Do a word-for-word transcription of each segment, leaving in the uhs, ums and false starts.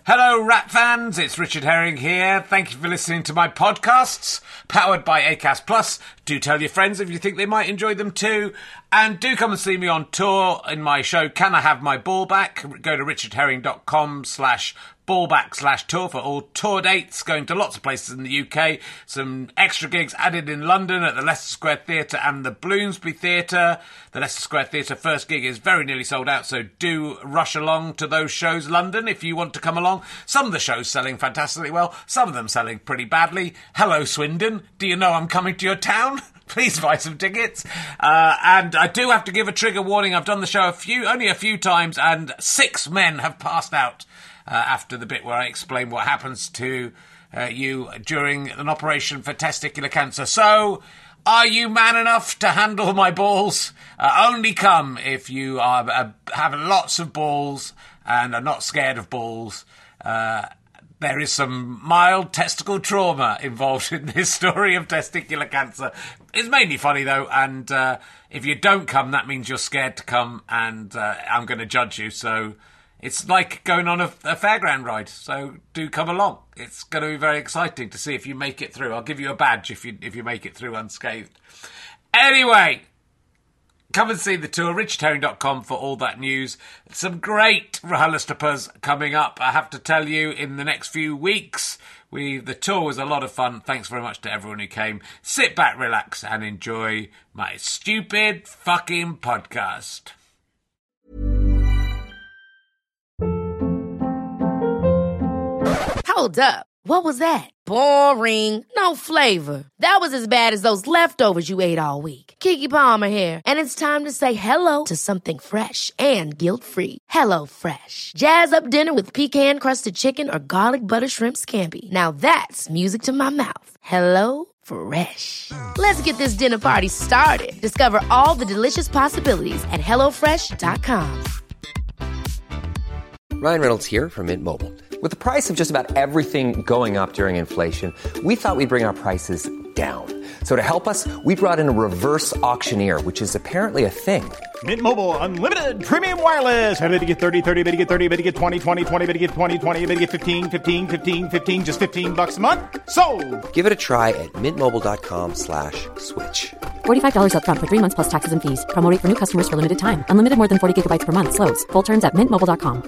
Hello, Rat fans. It's Richard Herring here. Thank you for listening to my podcasts, powered by Acast Plus. Do tell your friends if you think they might enjoy them too. And do come and see me on tour in my show, Can I Have My Ball Back? Go to richardherring.com slash ballback slash tour for all tour dates, going to lots of places in the U K. Some extra gigs added in London at the Leicester Square Theatre and the Bloomsbury Theatre. The Leicester Square Theatre first gig is very nearly sold out, so do rush along to those shows, London, if you want to come along. Some of the shows selling fantastically well, some of them selling pretty badly. Hello, Swindon. Do you know I'm coming to your town? Please buy some tickets. Uh, and I do have to give a trigger warning. I've done the show a few, only a few times, and six men have passed out uh, after the bit where I explain what happens to uh, you during an operation for testicular cancer. So, are you man enough to handle my balls? Uh, only come if you are uh, have lots of balls and are not scared of balls. Uh, There is some mild testicle trauma involved in this story of testicular cancer. It's mainly funny, though, and uh, if you don't come, that means you're scared to come, and uh, I'm going to judge you. So it's like going on a, a fairground ride, so do come along. It's going to be very exciting to see if you make it through. I'll give you a badge if you if you make it through unscathed. Anyway, come and see the tour, richard herring dot com for all that news. Some great RHLSTPs coming up, I have to tell you, in the next few weeks. We The tour was a lot of fun. Thanks very much to everyone who came. Sit back, relax, and enjoy my stupid fucking podcast. Hold up. What was that? Boring. No flavor. That was as bad as those leftovers you ate all week. Keke Palmer here, and it's time to say hello to something fresh and guilt-free. Hello Fresh. Jazz up dinner with pecan-crusted chicken or garlic butter shrimp scampi. Now that's music to my mouth. Hello Fresh. Let's get this dinner party started. Discover all the delicious possibilities at hello fresh dot com. Ryan Reynolds here from Mint Mobile. With the price of just about everything going up during inflation, we thought we'd bring our prices down. So to help us, we brought in a reverse auctioneer, which is apparently a thing. Mint Mobile Unlimited Premium Wireless. How to get thirty, thirty, how to get thirty, how to get twenty, twenty, twenty, how to get twenty, twenty, how to get fifteen, fifteen, fifteen, fifteen, just fifteen bucks a month? Sold! Give it a try at mintmobile.com slash switch. forty-five dollars up front for three months plus taxes and fees. Promo rate for new customers for limited time. Unlimited more than forty gigabytes per month. Slows full terms at mint mobile dot com.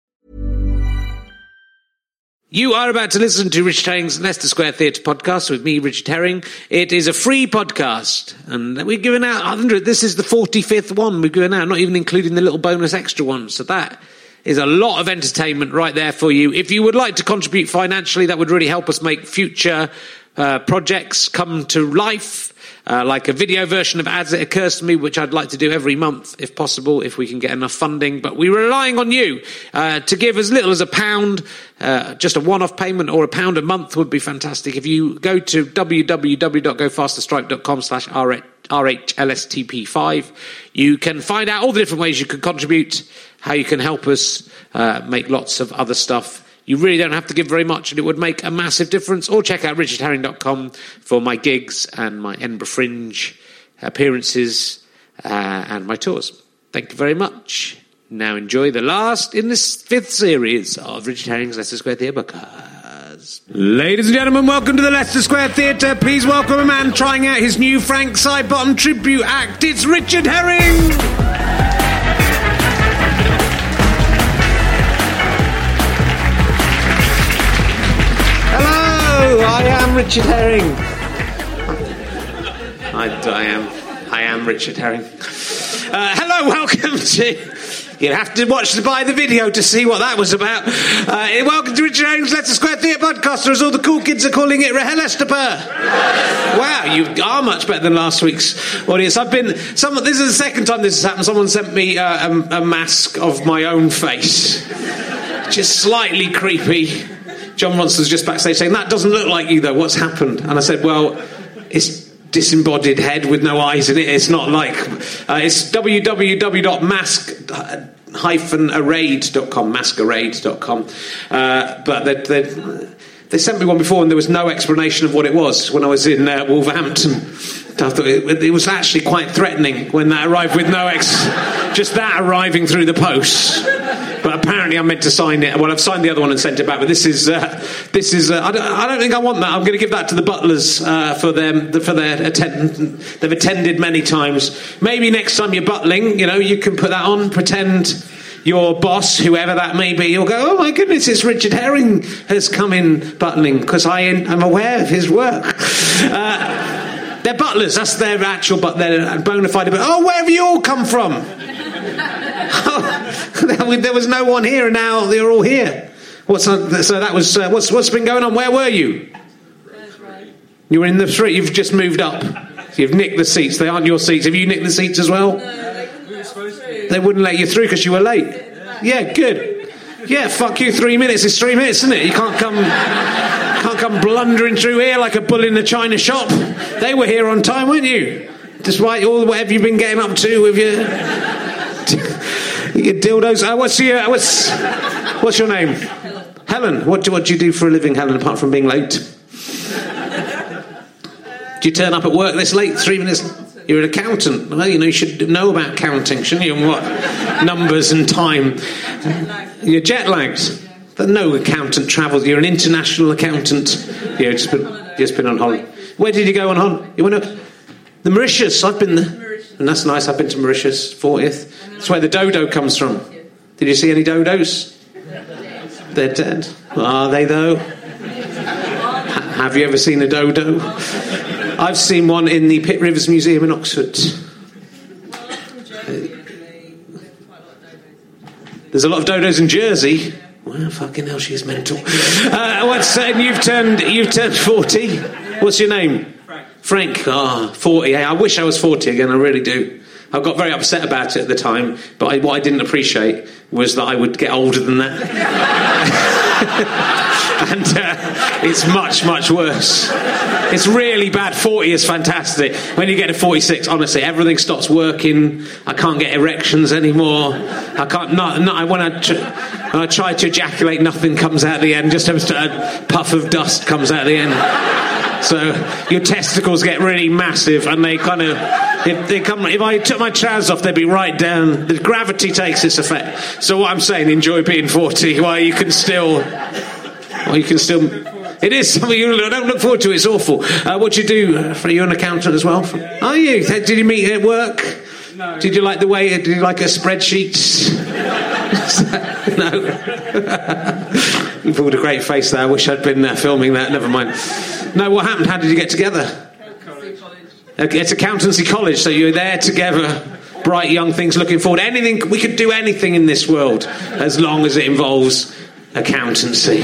You are about to listen to Richard Herring's Leicester Square Theatre podcast with me, Richard Herring. It is a free podcast, and we're giving out one hundred. This is the forty-fifth one we're giving out, not even including the little bonus extra ones. So that is a lot of entertainment right there for you. If you would like to contribute financially, that would really help us make future uh, projects come to life. Uh, like a video version of As It Occurs to Me, which I'd like to do every month, if possible, if we can get enough funding. But we're relying on you uh, to give as little as a pound, uh, just a one-off payment, or a pound a month would be fantastic. If you go to www.gofasterstripe.com slash RHLSTP5, you can find out all the different ways you can contribute, how you can help us uh, make lots of other stuff. You really don't have to give very much, and it would make a massive difference. Or check out richard herring dot com for my gigs and my Edinburgh Fringe appearances uh, and my tours. Thank you very much. Now enjoy the last in this fifth series of Richard Herring's Leicester Square Theatre podcast. Ladies and gentlemen, welcome to the Leicester Square Theatre. Please welcome a man trying out his new Frank Sidebottom tribute act. It's Richard Herring! I am Richard Herring. I, I am. I am Richard Herring. Uh, hello, welcome to. You'd have to watch the buy the video to see what that was about. Uh, welcome to Richard Herring's Leicester Square Theatre podcast, or as all the cool kids are calling it, RHLSTP. Wow, you are much better than last week's audience. I've been. Some. This is the second time this has happened. Someone sent me uh, a, a mask of my own face, just slightly creepy. John Ronster's just backstage saying, that doesn't look like you, though. What's happened? And I said, well, it's disembodied head with no eyes in it. It's not like... Uh, it's w w w dot mask dash arrayed dot com, masquerade dot com. Uh, but they, they, they sent me one before, and there was no explanation of what it was when I was in uh, Wolverhampton. I thought it, it was actually quite threatening when that arrived with no ex... just that arriving through the post. but apparently I'm meant to sign it. Well, I've signed the other one and sent it back, but this is uh, this is uh, I, don't, I don't think I want that. I'm going to give that to the butlers uh, for them for their attend. They've attended many times. Maybe next time you're butling, you know, you can put that on, pretend your boss, whoever that may be, you'll go, oh my goodness, it's Richard Herring has come in butling, because I am aware of his work. Uh, they're butlers, that's their actual, but they're bona fide. Oh, where have you all come from? Oh, there was no one here, and now they're all here. What's on, so that was uh, what's what's been going on? Where were you? You were in the street. You've just moved up. You've nicked the seats. They aren't your seats. Have you nicked the seats as well? They wouldn't let you through because you were late. Yeah, good. Yeah, fuck you. Three minutes is three minutes, isn't it? You can't come, can't come blundering through here like a bull in a china shop. They were here on time, weren't you? Despite all whatever you've been getting up to with your, your dildos. Uh, what's your what's what's your name? Helen. Helen. What do what do you do for a living, Helen? Apart from being late, do you turn up at work this late? Three minutes. You're an accountant. Well, you know, you should know about counting, shouldn't you? And what numbers and time. You're jet lagged. But no accountant travels. You're an international accountant. Yeah, just been, just been on holiday. Where did you go on holiday? You went up the Mauritius. I've been there, and that's nice. I've been to Mauritius, fortieth. That's where the dodo comes from. Did you see any dodos? They're dead. Are they though? Ha- have you ever seen a dodo? I've seen one in the Pitt Rivers Museum in Oxford. There's a lot of dodos in Jersey. Well, fucking hell, she's mental. Uh, what's uh, you've turned? You've turned forty. What's your name? Frank. Frank. Ah, oh, forty. I wish I was forty again. I really do. I got very upset about it at the time, but I, what I didn't appreciate was that I would get older than that. And uh, it's much, much worse. It's really bad. forty is fantastic. When you get to forty-six, honestly, everything stops working. I can't get erections anymore. I can't. Not. not when I tr- when I try to ejaculate, nothing comes out at the end. Just a puff of dust comes out at the end. So your testicles get really massive, and they kind of. If they come, if I took my trousers off, they'd be right down. The gravity takes its effect. So what I'm saying, enjoy being forty, while you can still. Well, you can still. It is something you don't look forward to. It's awful. Uh, what do you do? Are you an accountant as well? Are you? Did you meet at work? No. Did you like the way? Did you like a spreadsheet? No. You pulled a great face there. I wish I'd been uh, filming that. Never mind. No. What happened? How did you get together? College. Okay, it's accountancy college. So you're there together. Bright young things. Looking forward. Anything. We could do anything in this world as long as it involves accountancy.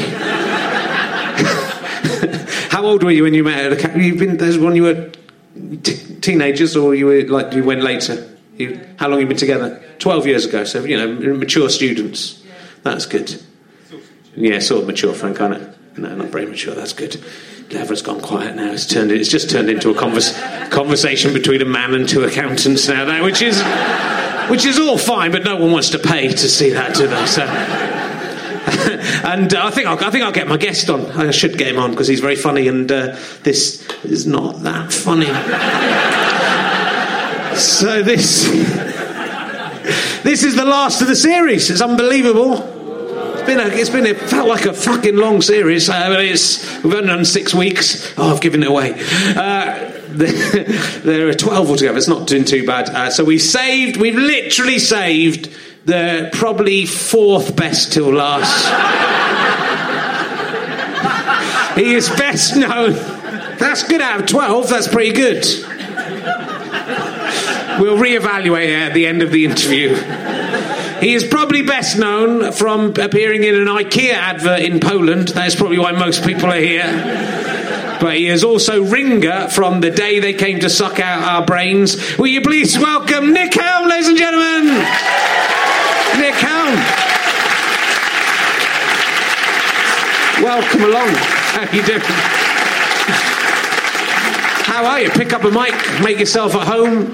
How old were you when you met her? You've been there's when you were t- teenagers, or you were like you went later. You, how long have you been together? Twelve years ago. So you know, mature students. That's good. Yeah, sort of mature, Frank, aren't it? No, not very mature. That's good. Everyone's gone quiet now. It's turned. It's just turned into a converse, conversation between a man and two accountants now. That which is which is all fine, but no one wants to pay to see that, do they? So. And uh, I think I'll, I think I'll get my guest on. I should get him on because he's very funny, and uh, this is not that funny. So this this is the last of the series. It's unbelievable. It's been a, it's been a, it felt like a fucking long series. Uh, it's we've only done six weeks. Oh, I've given it away. Uh, there are twelve altogether. It's not doing too bad. Uh, so we saved. We've literally saved. The probably fourth best till last. He is best known. That's good out of twelve. That's pretty good. We'll reevaluate at the end of the interview. He is probably best known from appearing in an IKEA advert in Poland. That's probably why most people are here. But he is also Ringer from The Day They Came to Suck Out Our Brains. Will you please welcome Nick Helm, ladies and gentlemen? Nick Helm. Welcome along. How you doing? How are you? Pick up a mic, make yourself at home.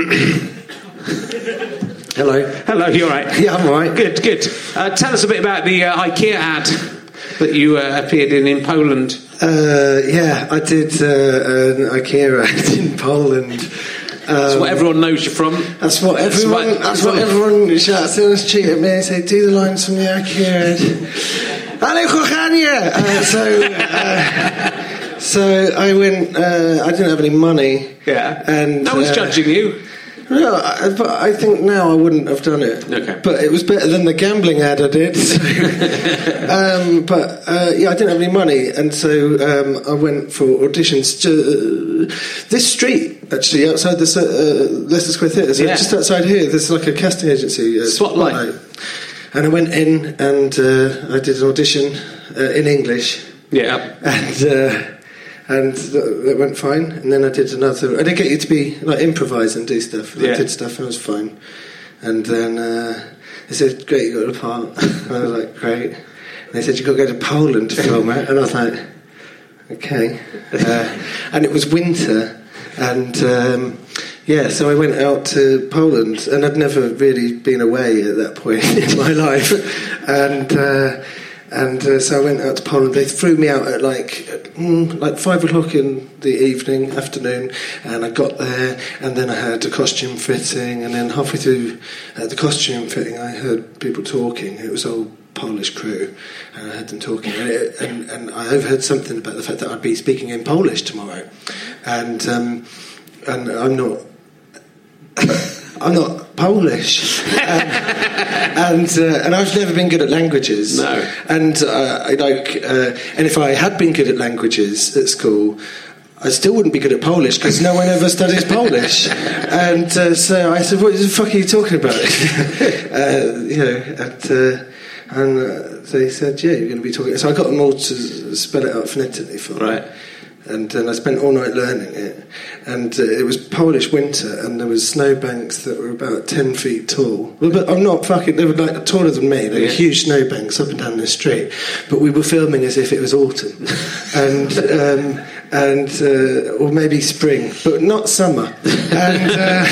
Hello. Hello, you all right? Yeah, I'm all right. Good, good. Uh, tell us a bit about the uh, IKEA ad that you uh, appeared in in Poland. Uh, yeah, I did uh, an IKEA ad in Poland. That's what everyone knows you from. That's what everyone. That's, that's what everyone shouts in the street at me and say, "Do the lines from the Akira." Hello, Jorge. Uh, so, uh, so I went. Uh, I didn't have any money. Yeah, and no one's uh, judging you. No, I, but I think now I wouldn't have done it. Okay. But it was better than the gambling ad I did. So. um, but uh, yeah, I didn't have any money, and so um, I went for auditions. To, uh, this street, actually, outside the uh, Leicester Square Theatre, so yeah. just outside here, there's like a casting agency. Uh, Spotlight. Spotlight. And I went in and uh, I did an audition uh, in English. Yeah. And. Uh, And that went fine. And then I did another. I did get you to be like improvise and do stuff. And yeah. I did stuff and it was fine. And then uh, they said, "Great, you got a part." And I was like, "Great." And they said, "You got to go to Poland to film it." And I was like, "Okay." Uh, and it was winter, and um, yeah, so I went out to Poland, and I'd never really been away at that point in my life, and. Uh, And uh, so I went out to Poland. They threw me out at like mm, like five o'clock in the evening, afternoon, and I got there, and then I had a costume fitting, and then halfway through uh, the costume fitting, I heard people talking. It was all Polish crew, and I heard them talking, and, it, and, and I overheard something about the fact that I'd be speaking in Polish tomorrow, and um, and I'm not. I'm not Polish, um, and uh, and I've never been good at languages. No, and uh, I like, uh, and if I had been good at languages at school, I still wouldn't be good at Polish because no one ever studies Polish. And uh, so I said, "What the fuck are you talking about?" uh, you know, and uh, and uh, they said, "Yeah, you're going to be talking." So I got them all to spell it out phonetically for me. Right. And then I spent all night learning it. And uh, it was Polish winter, and there was snowbanks that were about ten feet tall. Well, but I'm not fucking... They were like taller than me. They were yeah. huge snowbanks up and down the street. But we were filming as if it was autumn. and... Um, and uh, or maybe spring, but not summer. And... Uh,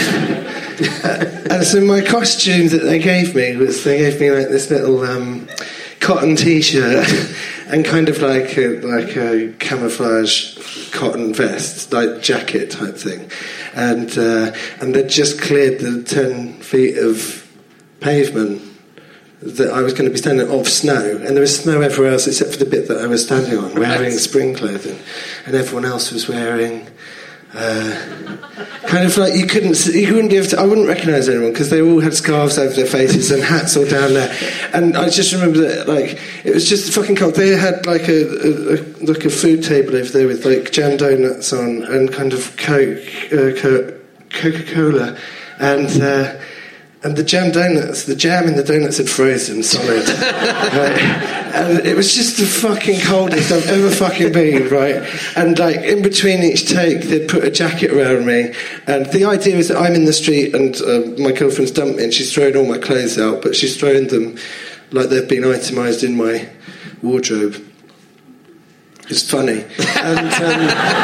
and so my costume that they gave me was... They gave me like this little um, cotton T-shirt... And kind of like a, like a camouflage cotton vest, like jacket type thing, and uh, and they'd just cleared the ten feet of pavement that I was going to be standing off snow, and there was snow everywhere else except for the bit that I was standing on, wearing spring clothing, and everyone else was wearing. Uh, kind of like you couldn't, you wouldn't be able to. I wouldn't recognise anyone because they all had scarves over their faces and hats all down there. And I just remember that, like, it was just fucking cold. They had like a, a, a like a food table over there with like jam donuts on and kind of Coke, uh, Coca-Cola, and. Uh, And the jam donuts, the jam in the donuts had frozen solid. Right? And it was just the fucking coldest I've ever fucking been, right? And like in between each take, they'd put a jacket around me. And the idea is that I'm in the street and uh, my girlfriend's dumped me and she's thrown all my clothes out, but she's thrown them like they've been itemised in my wardrobe. It's funny. And... Um,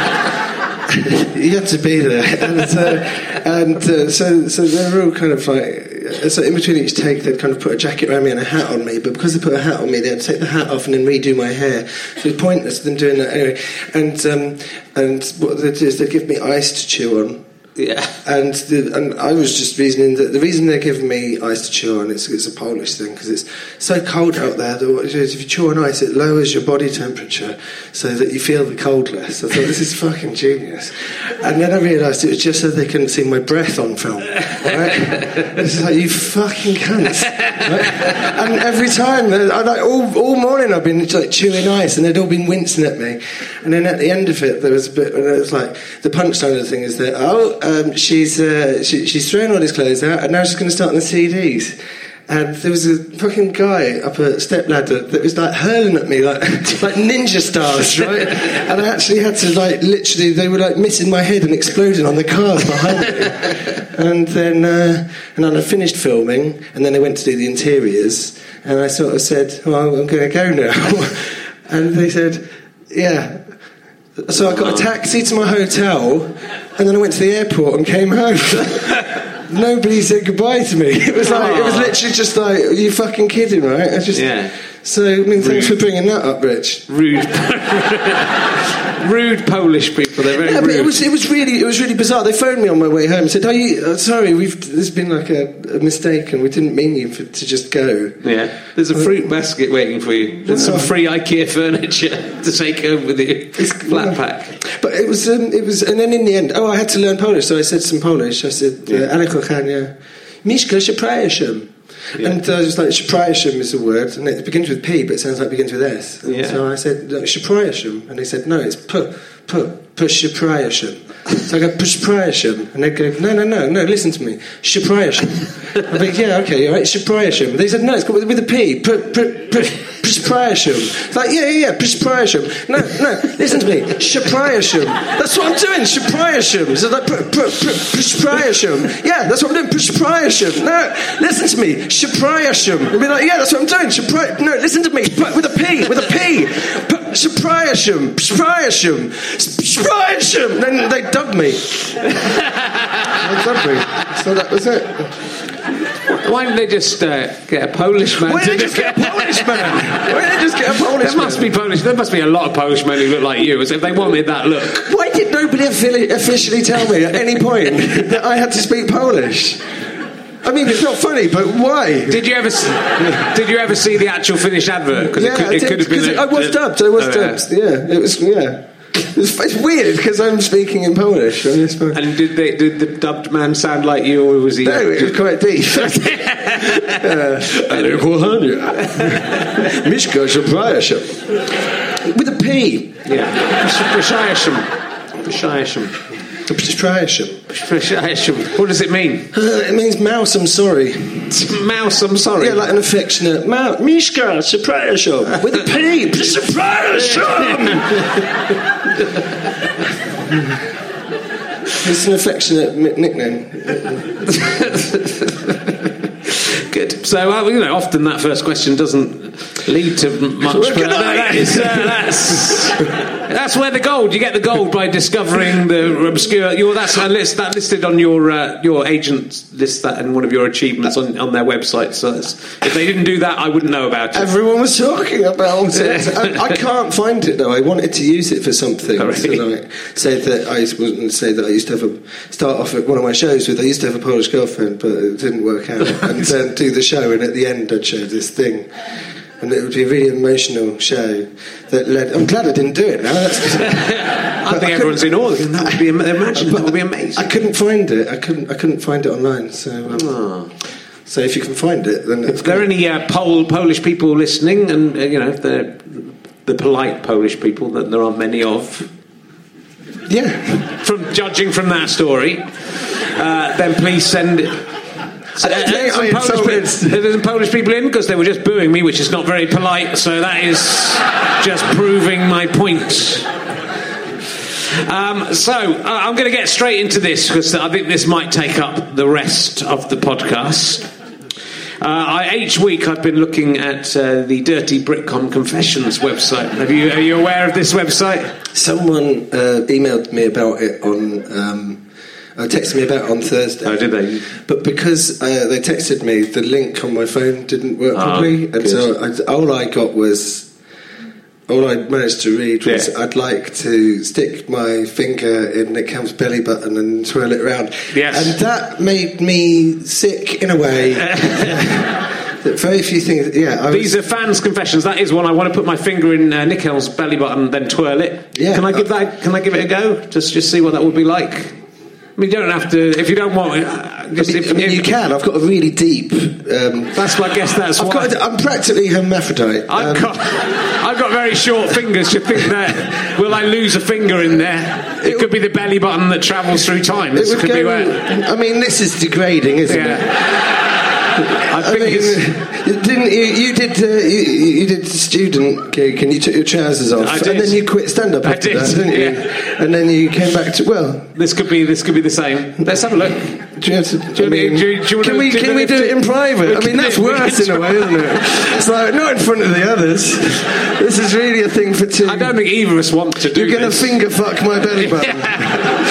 you had to be there, and, uh, and uh, so so they were all kind of like. So in between each take, they'd kind of put a jacket around me and a hat on me. But because they put a hat on me, they'd take the hat off and then redo my hair. So it was pointless them doing that anyway. And um, and what they'd do is they'd give me ice to chew on. Yeah. And the, and I was just reasoning that the reason they're giving me ice to chew on it's it's a Polish thing because it's so cold out there that what it is, if you chew on ice it lowers your body temperature so that you feel the cold less. I thought this is fucking genius. And then I realised it was just so they couldn't see my breath on film. Right? It's like you fucking cunts. Right? And every time I like all all morning I've been like chewing ice and they'd all been wincing at me. And then at the end of it there was a bit and it was like the punchline of the thing is that oh Um, she's uh, she, she's thrown all his clothes out and now she's going to start on the C Ds. And there was a fucking guy up a stepladder that was like hurling at me like like ninja stars, right? And I actually had to like literally they were like missing my head and exploding on the cars behind me. And then uh, and then I finished filming and then they went to do the interiors and I sort of said, "Well, I'm going to go now." And they said, "Yeah." So I got a taxi to my hotel, and then I went to the airport and came home. Nobody said goodbye to me. It was like Aww. It was literally just like, are you fucking kidding, right? I just yeah. So, I mean, thanks for bringing that up, Rich. Rude. Rude Polish people. They're very yeah, rude. But it was it was really it was really bizarre. They phoned me on my way home and said, "Oh, you, uh, sorry, we've there's been like a, a mistake, and we didn't mean you for, to just go." Yeah, there's a fruit basket waiting for you. There's some free IKEA furniture to take home with you. It's flat pack. But it was um, it was, and then in the end, oh, I had to learn Polish, so I said some Polish. I said, "Ale kochanie, Miszka przepraszam." Yeah. And I was like, "Przepraszam" is a word, and it begins with P, but it sounds like it begins with S. And yeah. So I said, "Przepraszam," and they said, "No, it's P, P, przepraszam." So I go, "Przepraszam," and they go, "No, no, no, no, listen to me, przepraszam." I'm like, "Yeah, okay, all right, przepraszam." They said, "No, it's got with, with a P, przepraszam." It's like, "Yeah, yeah, yeah, przepraszam." No, no, listen to me, przepraszam. That's what I'm doing, przepraszam. So like, przepraszam. Yeah, that's what I'm doing, przepraszam. No, listen to me, przepraszam. I'll be like, "Yeah, that's what I'm doing, przepraszam." No, listen to me, with a P, with a P. Przepraszam, przepraszam, przepraszam. Then they dubbed me. They dubbed me. So that was it. Why didn't they just uh, get a Polish man? Why didn't they just get a Polish man? Why didn't they just get a Polish There must man? be Polish. There must be a lot of Polish men who look like you. As if they wanted that look. Why did nobody officially tell me at any point that I had to speak Polish? I mean, it's not funny, but why? Did you ever? See, did you ever see the actual finished advert? Because yeah, it, could, I it did, could have been. It, I was dubbed. I was oh, dubbed. Yeah. yeah, it was. Yeah. It's, it's weird because I'm speaking in Polish. And did, they, did the dubbed man sound like you, or was he? No, it was quite deep. Ale kochanie, Miszka przepraszam. With a P. Yeah. Przepraszam. Przepraszam. Przepraszam. Przepraszam. What does it mean? Uh, it means mouse, I'm sorry. Mouse, I'm sorry. Yeah, like an affectionate mouse. Miszka przepraszam. With a P. Przepraszam. It's an affectionate m- nickname. Good. So, uh, you know, often that first question doesn't lead to much. Well, but that is, uh, that's that's where the gold. You get the gold by discovering the obscure. Your that's a list that listed on your uh, your agent list that and one of your achievements on, on their website. So that's, if they didn't do that, I wouldn't know about it. Everyone was talking about it. I, I can't find it though. I wanted to use it for something. Oh, really? So like, say that I wouldn't say that I used to have a start off at one of my shows with I used to have a Polish girlfriend, but it didn't work out. And then do the show, and at the end I'd show this thing. And it would be a really emotional show that led. I'm glad I didn't do it now. That's I think I everyone's in awe. That would be imagine. That would be amazing. I couldn't find it. I couldn't. I couldn't find it online. So, um, oh. so if you can find it, then it's if there are any uh, Pol- Polish people listening, and uh, you know, if they're the polite Polish people that there aren't many of. Yeah. From judging from that story, uh, then please send it. So, uh, there's, some Polish, there's some Polish people in because they were just booing me, which is not very polite. So that is just proving my point. Um, so uh, I'm going to get straight into this because I think this might take up the rest of the podcast. Uh, I, each week I've been looking at uh, the Dirty Britcom Confessions website. Have you, are you aware of this website? Someone uh, emailed me about it on. Um, Uh, texted me about it on Thursday. Oh, did they? But because uh, they texted me, the link on my phone didn't work oh, properly, and good. so I, all I got was, all I managed to read was, yeah. I'd like to stick my finger in Nick Helm's belly button and twirl it around. Yes. And that made me sick in a way. That very few things. Yeah, I these was, are fans' confessions. That is one. I want to put my finger in uh, Nick Helm's belly button, then twirl it. Yeah. Can I give that? Can I give it a go? Just, just see what that would be like. I mean, you don't have to if you don't want. Uh, just I mean, if, I mean if, you can. I've got a really deep. Um, that's. I guess that's. I've why. got. A, I'm practically hermaphrodite. I've um, got. I've got very short fingers. You think that? Will I lose a finger in there? It, it could be the belly button that travels through time. This it would could go, be where. I mean, this is degrading, isn't Yeah. it? I think I mean, it's, didn't you? You did. Uh, you, you did student gig, and you took your trousers off, I did. and then you quit stand up I after did, that, didn't you? yeah. And then you came back to well. this could be. This could be the same. Let's have a look. Do you have to, Do you I mean, want to- do you- do you want can to we do can the we do it in lifting? private? We I mean, can that's do- we worse can in a way, isn't it? It's like not in front of the others. This is really a thing for two. I don't think either of us want to do You're going to this. finger fuck my belly button.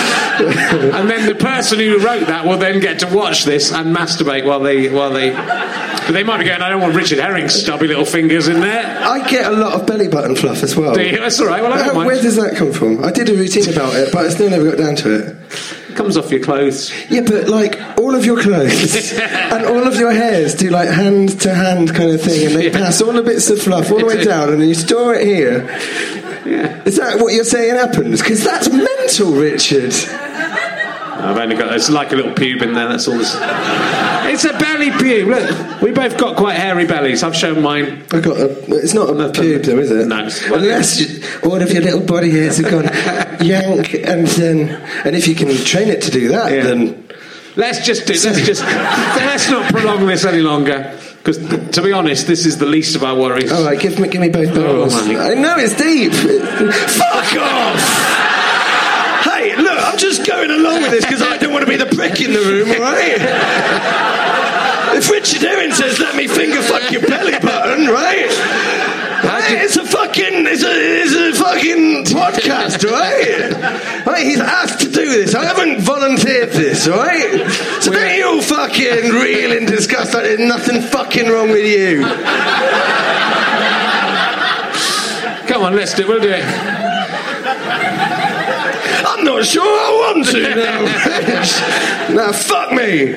and then the person who wrote that will then get to watch this and masturbate while they while they. But they might be going, I don't want Richard Herring's stubby little fingers in there. I get a lot of belly button fluff as well. Do you? That's all right. Well, I don't uh, mind. Where does that come from? I did a routine about it, but I still never got down to it. It comes off your clothes. Yeah, but like all of your clothes and all of your hairs do like hand to hand kind of thing, and they Yeah. pass all the bits of fluff all the way down, and then you store it here. Yeah. Is that what you're saying happens? Because that's mental, Richard. I've only got, it's like a little pube in there, that's all this. It's a belly pube, look. We both got quite hairy bellies, I've shown mine. I got a, it's not a pube though, is it? No. Unless you, all of your little body hairs have gone yank, and then, and if you can train it to do that, Yeah. then... Let's just do, let's just, let's not prolong this any longer. Because, to be honest, this is the least of our worries. All right, give me, give me both barrels. Oh, I know it's deep. Fuck off! Hey, look, I'm just going along with this because I don't want to be the prick in the room, all right? If Richard Herring says, let me finger fuck your belly button, right? Hey, it's a fucking, it's a, it's a fucking podcast, right? Right, he's asked to do this. I haven't volunteered this, right? So We're- don't you all fucking reel in disgust like there's nothing fucking wrong with you. Come on, let's do it, we'll do it. I'm not sure I want to now. Now, fuck me.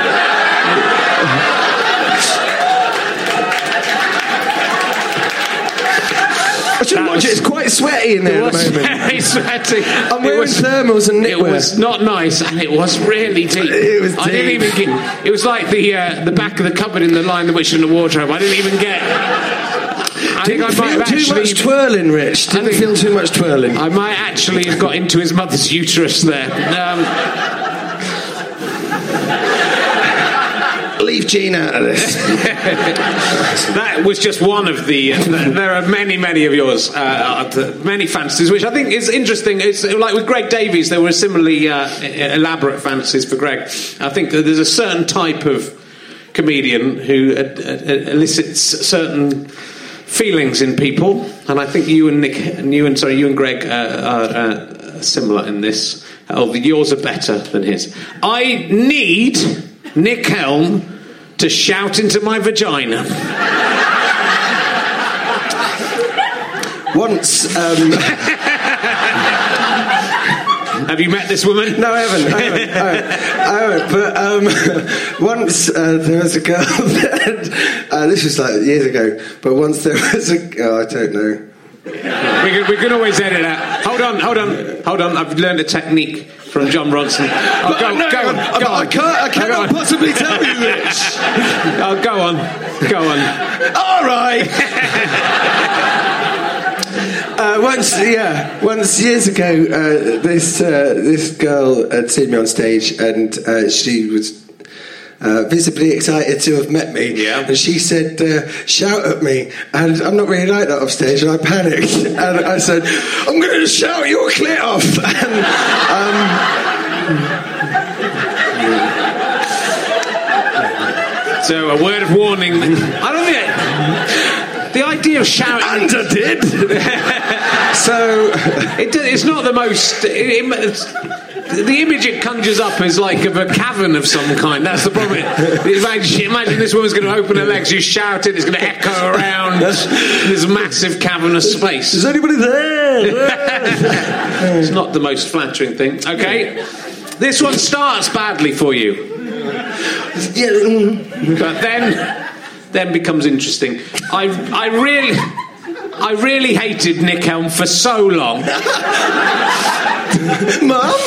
I shouldn't watch it. It's quite sweaty in there It at the was moment. very sweaty. I'm It wearing was- thermals and It knitwear. was not nice, and it was really deep. It was I didn't deep. even get. It was like the uh, the back of the cupboard in the Lion, the Witch, and the Wardrobe. I didn't even get. I think I Didn't might feel have too actually. much twirling, Rich. Didn't think- feel too much twirling. I might actually have got into his mother's uterus there. Um, Leave Gene out of this. that was just one of the. Uh, there are many, many of yours, uh, uh, many fantasies, which I think is interesting. It's like with Greg Davies, there were similarly uh, elaborate fantasies for Greg. I think that there's a certain type of comedian who uh, uh, elicits certain feelings in people, and I think you and Nick, and you and sorry, you and Greg uh, are uh, similar in this. Oh, yours are better than his. I need Nick Helm to shout into my vagina. Once, um... Have you met this woman? No, I haven't. I haven't. I haven't. I haven't. But um, once uh, there was a girl that... Uh, this was like years ago. But once there was a... Oh, I don't know. We can, we can always edit that. Hold on, hold on, hold on. I've learned a technique from John Bronson. Oh, But go, no, go on, I, go I, on. I can't. I Go cannot on. possibly tell you this. Oh, go on, go on. All right. Uh, once, yeah, once years ago, uh, this uh, this girl had seen me on stage, and uh, she was uh, visibly excited to have met me. Yeah. And she said, uh, "Shout at me," and I'm not really like that off stage, and I panicked, and I said, "I'm going to shout your clit off." And, um, So, a word of warning. I don't think the idea of shouting. and I did. So. It, it's not the most. It, it, it's, the image it conjures up is like of a cavern of some kind. That's the problem. Imagine, imagine this woman's going to open her legs, you shout it, it's going to echo around this massive cavernous space. Is anybody there? It's not the most flattering thing. Okay, this one starts badly for you, Yeah. mm. but then then becomes interesting. I I really I really hated Nick Helm for so long. Mum?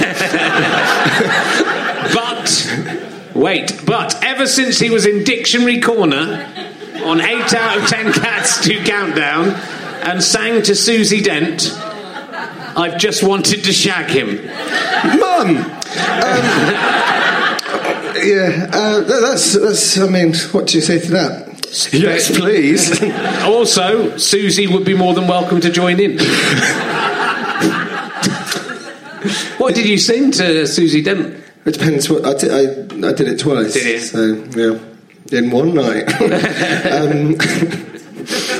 But, wait, but ever since he was in Dictionary Corner on eight out of ten Cats to Countdown and sang to Susie Dent, I've just wanted to shag him. Mum! Um, yeah, uh, that's, that's, I mean, what do you say to that? Yes, please. Also, Susie would be more than welcome to join in. What did you sing to Susie Dent? It depends what, I did, I, I did it twice. Did you? So, yeah, in one night. um,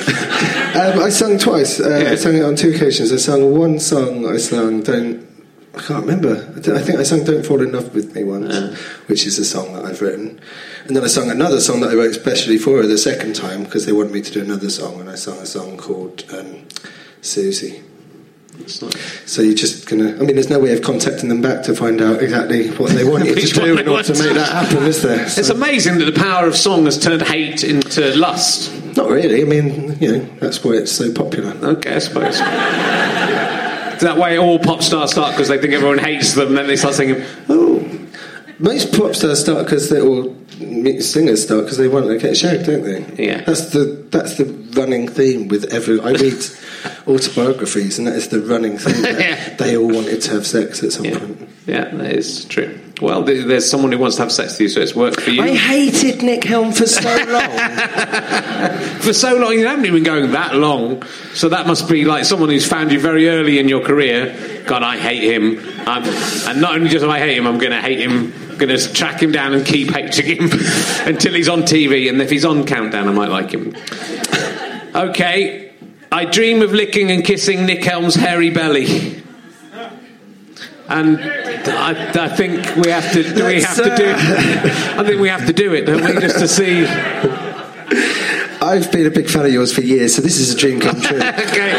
um, I sung twice. Uh, Yeah. I sang it on two occasions. I sang one song, I sang Don't I can't remember. I, don't- I think I sang Don't Fall in Love With Me once, Yeah. which is a song that I've written. And then I sung another song that I wrote especially for her the second time because they wanted me to do another song, and I sung a song called um, Susie. It's nice. So you're just going to... I mean, there's no way of contacting them back to find out exactly what they want you to Which one do they in order to want. make that happen, is there? So- It's amazing that the power of song has turned hate into lust. Not really. I mean, you know, that's why it's so popular. Okay, I suppose. That way all pop stars start because they think everyone hates them, and then they start singing, oh. Most pop stars start because they all singers start because they want to get shagged, don't they? Yeah. That's the that's the running theme with every. I read autobiographies, and that is the running theme. That Yeah. They all wanted to have sex at some Yeah, point. yeah, that is true. Well, th- there's someone who wants to have sex with you, so it's worked for you. I hated Nick Helm for so long. For so long, you haven't even going that long, so that must be like someone who's found you very early in your career. God, I hate him. I'm, and not only just I hate him, I'm going to hate him, going to track him down and keep hating him until he's on T V, and if he's on Countdown, I might like him. Okay, I dream of licking and kissing Nick Helm's hairy belly. And I, I think we have to. Do we have to do? I think we have to do it, don't we? Just to see. I've been a big fan of yours for years, so this is a dream come true. Okay.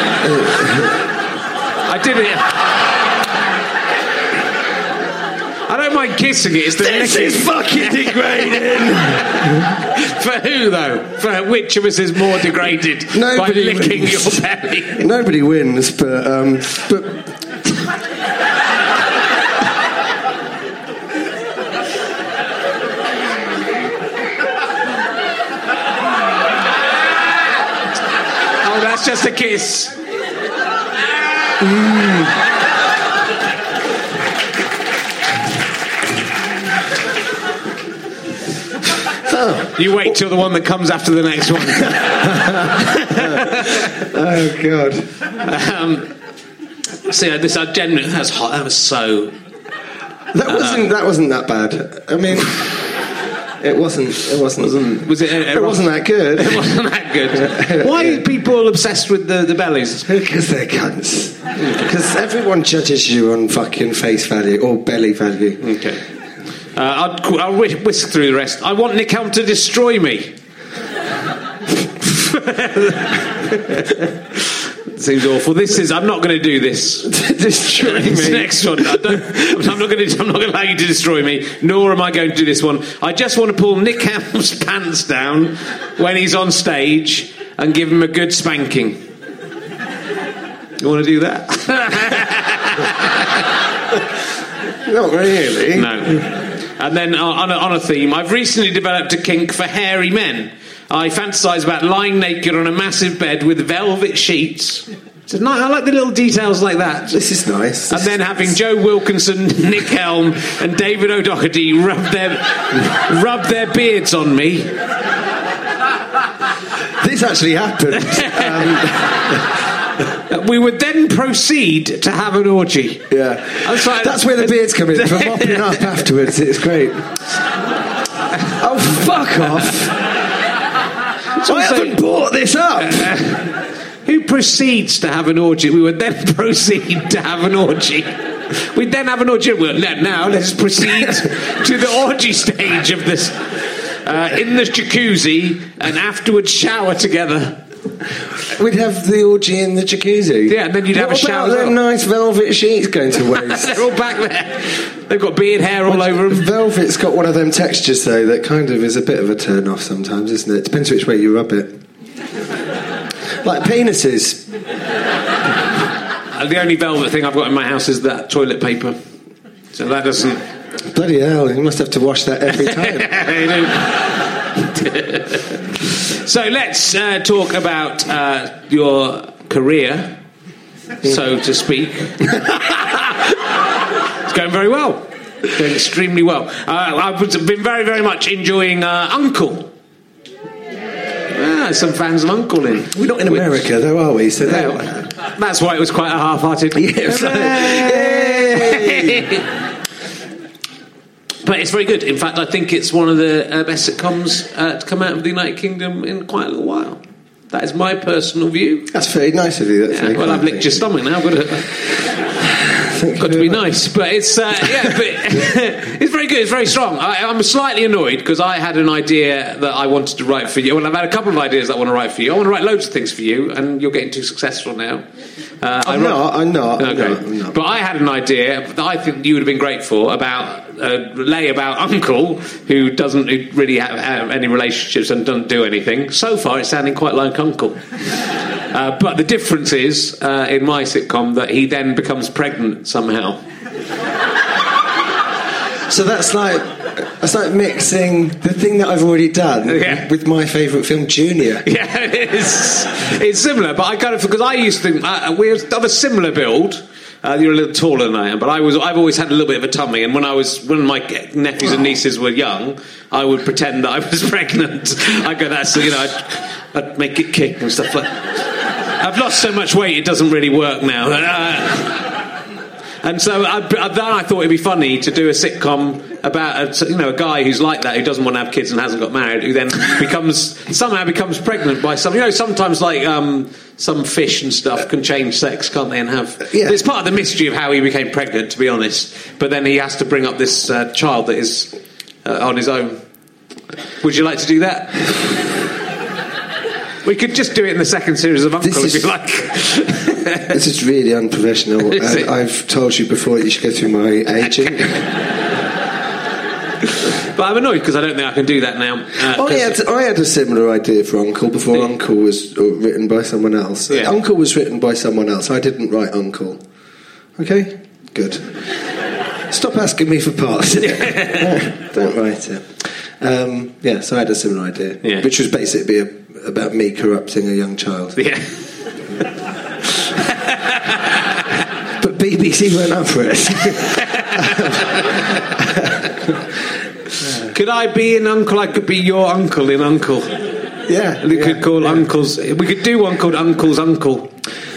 I did it. I don't mind kissing it. It's the This licking. is fucking degrading. For who though? For which of us is more degraded Nobody by licking wins. your belly? Nobody wins, but um, but. Oh, that's just a kiss. You wait till the one that comes after the next one. Oh God. Um, so yeah, this I genuinely that's hot. That was so. That wasn't that wasn't that bad. I mean, it wasn't. It wasn't. Wasn't was it? It wasn't that good. It wasn't that good. Why are people obsessed with the, the bellies? Because they're cunts. Because everyone judges you on fucking face value or belly value. Okay. Uh, I'll, I'll whi- whisk through the rest. I want Nick Helm to destroy me. Seems awful. This is. I'm not going to do this. Destroy This me. next one. I don't, I'm not going to. I'm not going to allow you to destroy me. Nor am I going to do this one. I just want to pull Nick Helm's pants down when he's on stage and give him a good spanking. You want to do that? Not really. No. And then uh, on, a, on a theme, I've recently developed a kink for hairy men. I fantasise about lying naked on a massive bed with velvet sheets. So no, I like the little details like that. This is nice. And then having Joe Wilkinson, Nick Helm, and David O'Doherty rub their rub their beards on me. This actually happened. Um, We would then proceed to have an orgy. yeah. That's right. That's where the beards come in for mopping up afterwards. It's great. Oh, fuck off! I haven't brought this up. Who proceeds to have an orgy? We would then proceed to have an orgy. We'd then have an orgy. Well, now, now let's proceed to the orgy stage of this. Uh, in the jacuzzi and afterwards shower together. We'd have the orgy in the jacuzzi. Yeah, and then you'd have what a shower about as them well? nice velvet sheets going to waste? They're all back there. They've got beard hair all over them. Velvet's got one of them textures, though, that kind of is a bit of a turn off sometimes, isn't it? Depends which way you rub it. Like penises. Uh, the only velvet thing I've got in my house is that toilet paper. So that doesn't... Bloody hell, you must have to wash that every time. So let's uh, talk about uh, your career, so to speak. It's going very well. It's going extremely well. Uh, I've been very, very much enjoying uh, Uncle. Ah, some fans of Uncle in. We're not in Which- America, though, are we? So No, that... that's why it was quite a half-hearted. Yeah, it was like, yay! But it's very good. In fact, I think it's one of the uh, best sitcoms uh, to come out of the United Kingdom in quite a little while. That is my personal view. That's very nice of you. That's Yeah, very well, kind I've licked of your you. stomach now. I've got to... Thank Got you to be very much. nice, but it's uh, yeah, but it's very good. It's very strong. I, I'm slightly annoyed because I had an idea that I wanted to write for you. Well, I've had a couple of ideas that I want to write for you. I want to write loads of things for you, and you're getting too successful now. Uh, I I'm wrote- not, I'm not, I'm Okay. not, I'm not. But I had an idea that I think you would have been great for about a lay about Uncle, who doesn't really have, have any relationships and doesn't do anything. So far, it's sounding quite like Uncle. Uh, but the difference is, uh, in my sitcom, that he then becomes pregnant somehow. So that's like that's like mixing the thing that I've already done Yeah. with my favourite film, Junior. Yeah, it is. It's similar, but I kind of because I used to think uh, we're of a similar build. Uh, you're a little taller than I am, but I was. I've always had a little bit of a tummy, and when I was when my nephews and nieces were young, I would pretend that I was pregnant. I go, that's you know, I'd, I'd make it kick and stuff like. I've lost so much weight, it doesn't really work now. Uh, And so I, then I thought it'd be funny to do a sitcom about a, you know a guy who's like that, who doesn't want to have kids and hasn't got married, who then becomes somehow becomes pregnant by some. You know, sometimes like um, some fish and stuff can change sex, can't they? And have Yeah. it's part of the mystery of how he became pregnant, to be honest. But then he has to bring up this uh, child that is uh, on his own. Would you like to do that? We could just do it in the second series of Uncle, This if is- you like. This is really unprofessional. Is and it? I've told you before that you should go through my agent. But I'm annoyed because I don't think I can do that now. Uh, I had, I had a similar idea for Uncle before Yeah. Uncle was uh, written by someone else. Yeah. Uncle was written by someone else. I didn't write Uncle. Okay? Good. Stop asking me for parts. Don't write it. Um, yeah, so I had a similar idea, Yeah. which was basically a, about me corrupting a young child. yeah. But B B C went up for it. Could I be an uncle? I could be your uncle in Uncle. Yeah. We yeah, could call yeah. uncles. We could do one called Uncle's Uncle.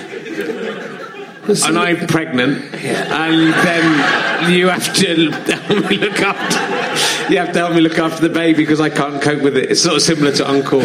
And I'm pregnant, and then you have to help me look after. You have to help me look after the baby because I can't cope with it. It's sort of similar to Uncle.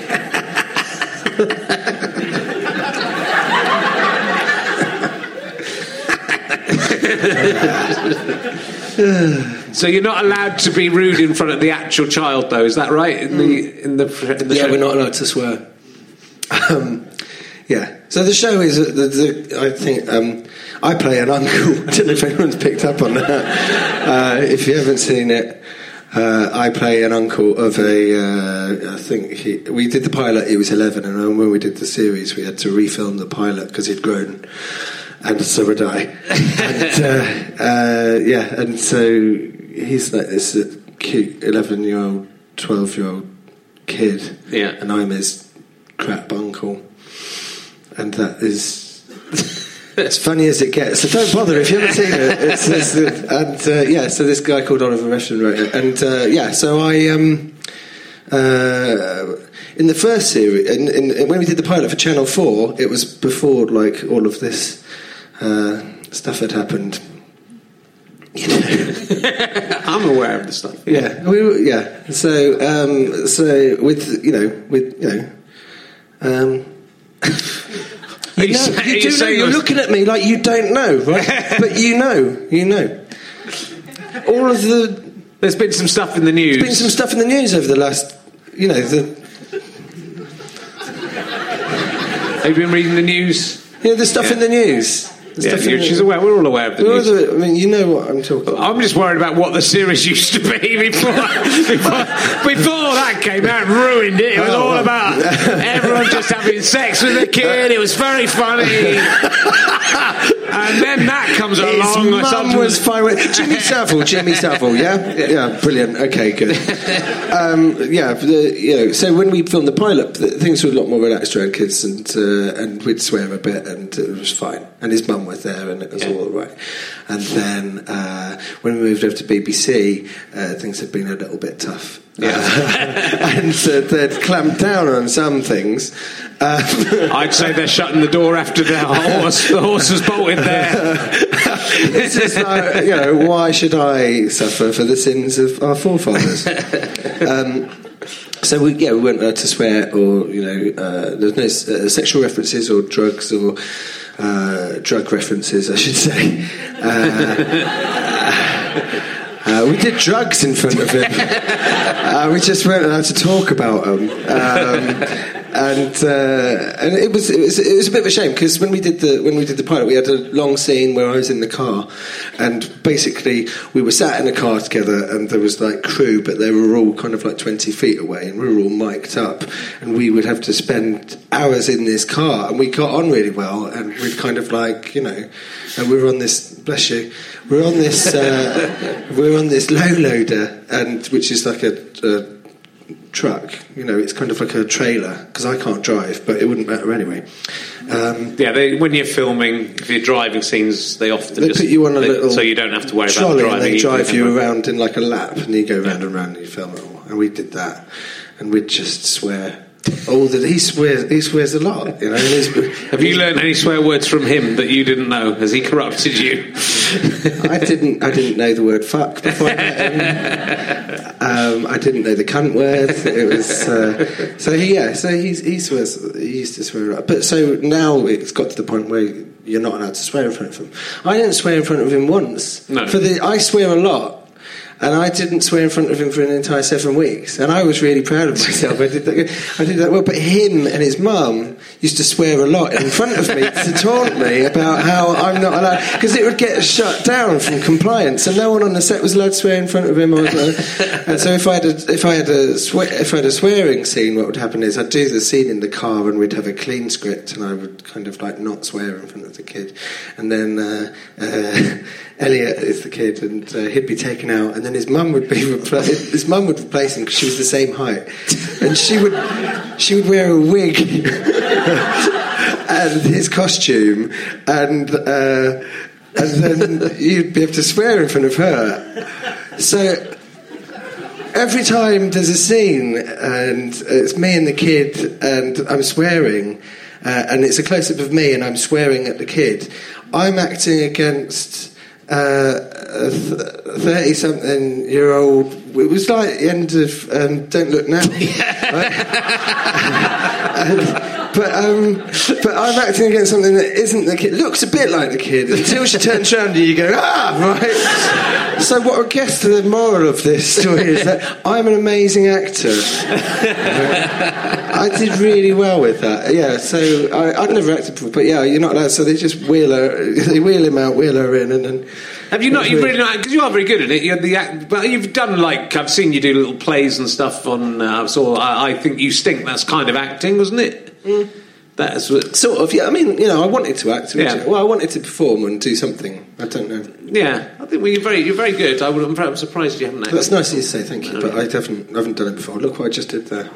So you're not allowed to be rude in front of the actual child, though. Is that right? In the in the, in the Yeah, show? we're not allowed to swear. Um, yeah. So the show is, uh, the, the, I think, um, I play an uncle. I don't know if anyone's picked up on that. Uh, if you haven't seen it, uh, I play an uncle of a, uh, I think he, we did the pilot, he was eleven, and when we did the series, we had to refilm the pilot because he'd grown. And so would I. And, uh, uh, yeah, and so he's like this uh, cute eleven-year-old, twelve-year-old kid. Yeah. And I'm his crap uncle. And that is as funny as it gets. So don't bother if you haven't seen it. It's, it's, and uh, yeah, so this guy called Oliver Refn wrote it. And uh, yeah, so I... Um, uh, in the first series, in, in, when we did the pilot for Channel four, it was before like all of this uh, stuff had happened. You know. I'm aware of the stuff. Yeah, we were, yeah. So, um, so with you know, with you know, um, Are you, you know, sa- are you you do know. saying You're it was- looking at me like you don't know, right? But you know, you know. All of the There's been some stuff in the news. been some stuff in the news over the last, you know, the Have you been reading the news? you know the stuff Yeah. in the news. The Yeah, stuff in you- the- she's aware. We're all aware of the Well, news. the- I mean, you know what I'm talking about. I'm just worried about what the series used to be before before, before that came out and ruined it. It was Oh, all well. about everyone just having sex with a kid. It was very funny. And then that comes His along. or mum something. was fine with Jimmy Savile. Jimmy Savile, yeah, yeah, brilliant. Okay, good. Um, yeah, the, you know, so when we filmed the pilot, the, things were a lot more relaxed around kids, and uh, and we'd swear a bit, and it was fine. And his mum was there, and it was Yeah. all right. And then uh, when we moved over to B B C, uh, things had been a little bit tough. Yeah. and uh, they'd clamped down on some things. Um, I'd say they're shutting the door after the horse. The horse was bolted there. It's just like, you know, why should I suffer for the sins of our forefathers? um, so we, yeah, we weren't allowed to swear, or you know, uh, there's no uh, sexual references or drugs or uh, drug references, I should say. Uh, uh, we did drugs in front of him. uh, we just weren't allowed to talk about them. Um, And uh, and it was it was it was a bit of a shame because when we did the when we did the pilot, we had a long scene where I was in the car, and basically we were sat in a car together, and there was like crew, but they were all kind of like twenty feet away, and we were all mic'd up, and we would have to spend hours in this car, and we got on really well, and we'd kind of like you know, and we were on this bless you, we we're on this uh, we we're on this low loader, and which is like a. a truck, you know, it's kind of like a trailer because I can't drive, but it wouldn't matter anyway. Um, yeah, they, when you're filming, if you're driving scenes, they often they just, put you on a they, little so you don't have to worry trolley about driving. And they drive you either. around in like a lap, and you go round and round and you film it all. And we did that, and we'd just swear. All that he swears, he swears a lot. You know. And he's, have you learned any swear words from him that you didn't know? Has he corrupted you? I didn't. I didn't know the word fuck before I met him. Um, I didn't know the cunt word. It was uh, so he, yeah. So he he swears. He used to swear a lot. But so now it's got to the point where you're not allowed to swear in front of him. I didn't swear in front of him once. No. For the I swear a lot. And I didn't swear in front of him for an entire seven weeks, and I was really proud of myself. I did that. I did that well. But him and his mum used to swear a lot in front of me to taunt me about how I'm not allowed, because it would get shut down from compliance, and no one on the set was allowed to swear in front of him. Or, and so if I had a, if I had a swear, if I had a swearing scene, what would happen is I'd do the scene in the car, and we'd have a clean script, and I would kind of like not swear in front of the kid, and then uh, uh, Elliot is the kid, and uh, he'd be taken out, and then his mum would be repla- his mum would replace him because she was the same height, and she would she would wear a wig and his costume, and uh, and then you'd be able to swear in front of her. So every time there's a scene and it's me and the kid and I'm swearing, uh, and it's a close-up of me and I'm swearing at the kid, I'm acting against uh, a thirty-something-year-old. It was like the end of um, Don't Look Now. Right? and, but um, but I'm acting against something that isn't the kid. Looks a bit like the kid until she turns around and you go, ah, right. So what I guess the moral of this story is that I'm an amazing actor. I did really well with that. Yeah. So I, I'd never acted before, but yeah, you're not allowed. So they just wheel her, they wheel him out, wheel her in, and then. Have you not? You've really not, because you are very good at it. You're the act, but you've done like I've seen you do little plays and stuff on. Uh, so I, I think You Stink. That's kind of acting, wasn't it? Mm. That's what, sort of. Yeah, I mean, you know, I wanted to act. Yeah. Well, I wanted to perform and do something. I don't know. Yeah, I think well, you're very, you're very good. I would, I'm, I'm surprised you haven't acted. That's nice of you to say. Thank you, no. But I haven't, I haven't done it before. Look what I just did there.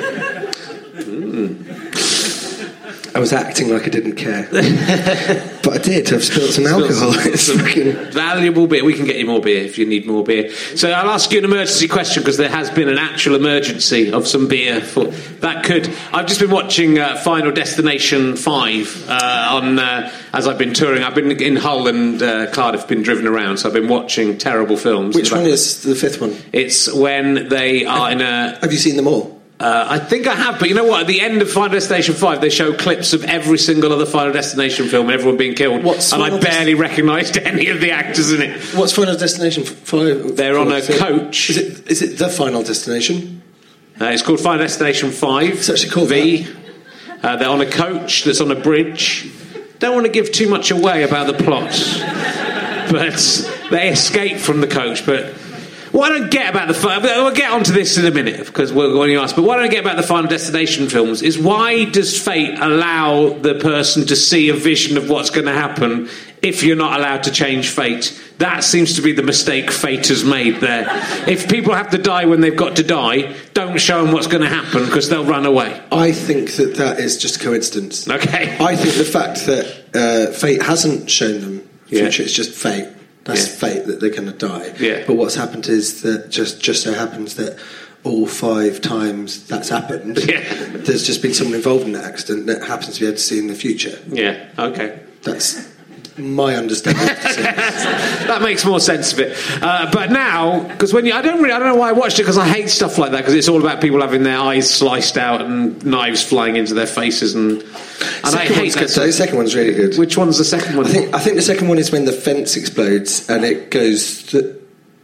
mm. I was acting like I didn't care, but I did. I've spilled some alcohol. Some, some fucking valuable beer. We can get you more beer if you need more beer. So I'll ask you an emergency question because there has been an actual emergency of some beer. For that could. I've just been watching uh, Final Destination five uh, on uh, as I've been touring. I've been in Hull and uh, Cardiff, been driven around, so I've been watching terrible films. Which one is the fifth one? It's when they are in a. Have you seen them all? Uh, I think I have, but you know what? At the end of Final Destination five, they show clips of every single other Final Destination film and everyone being killed. What's and I barely Dest- recognised any of the actors in it. What's Final Destination five? They're on a coach. Is it, is it The Final Destination? Uh, it's called Final Destination five. It's actually called V. Uh, they're on a coach that's on a bridge. Don't want to give too much away about the plot, but they escape from the coach, but... What I don't get about the... We'll get onto this in a minute, because we're going to ask, but what I don't get about the Final Destination films is why does fate allow the person to see a vision of what's going to happen if you're not allowed to change fate? That seems to be the mistake fate has made there. If people have to die when they've got to die, don't show them what's going to happen, because they'll run away. I think that that is just coincidence. Okay. I think the fact that uh, fate hasn't shown them future, yeah. It's just fate. That's yeah. fate that they're going to die. Yeah. But what's happened is that just, just so happens that all five times that's happened, yeah. there's just been someone involved in that accident that happens to be able to see in the future. Yeah, okay. That's my understanding. That makes more sense of it. Uh, but now, because when you, I don't really, I don't know why I watched it because I hate stuff like that because it's all about people having their eyes sliced out and knives flying into their faces and. And I second hate one's that. good, though. The second one's really good. Which one's the second one? I think I think the second one is when the fence explodes and it goes. Th-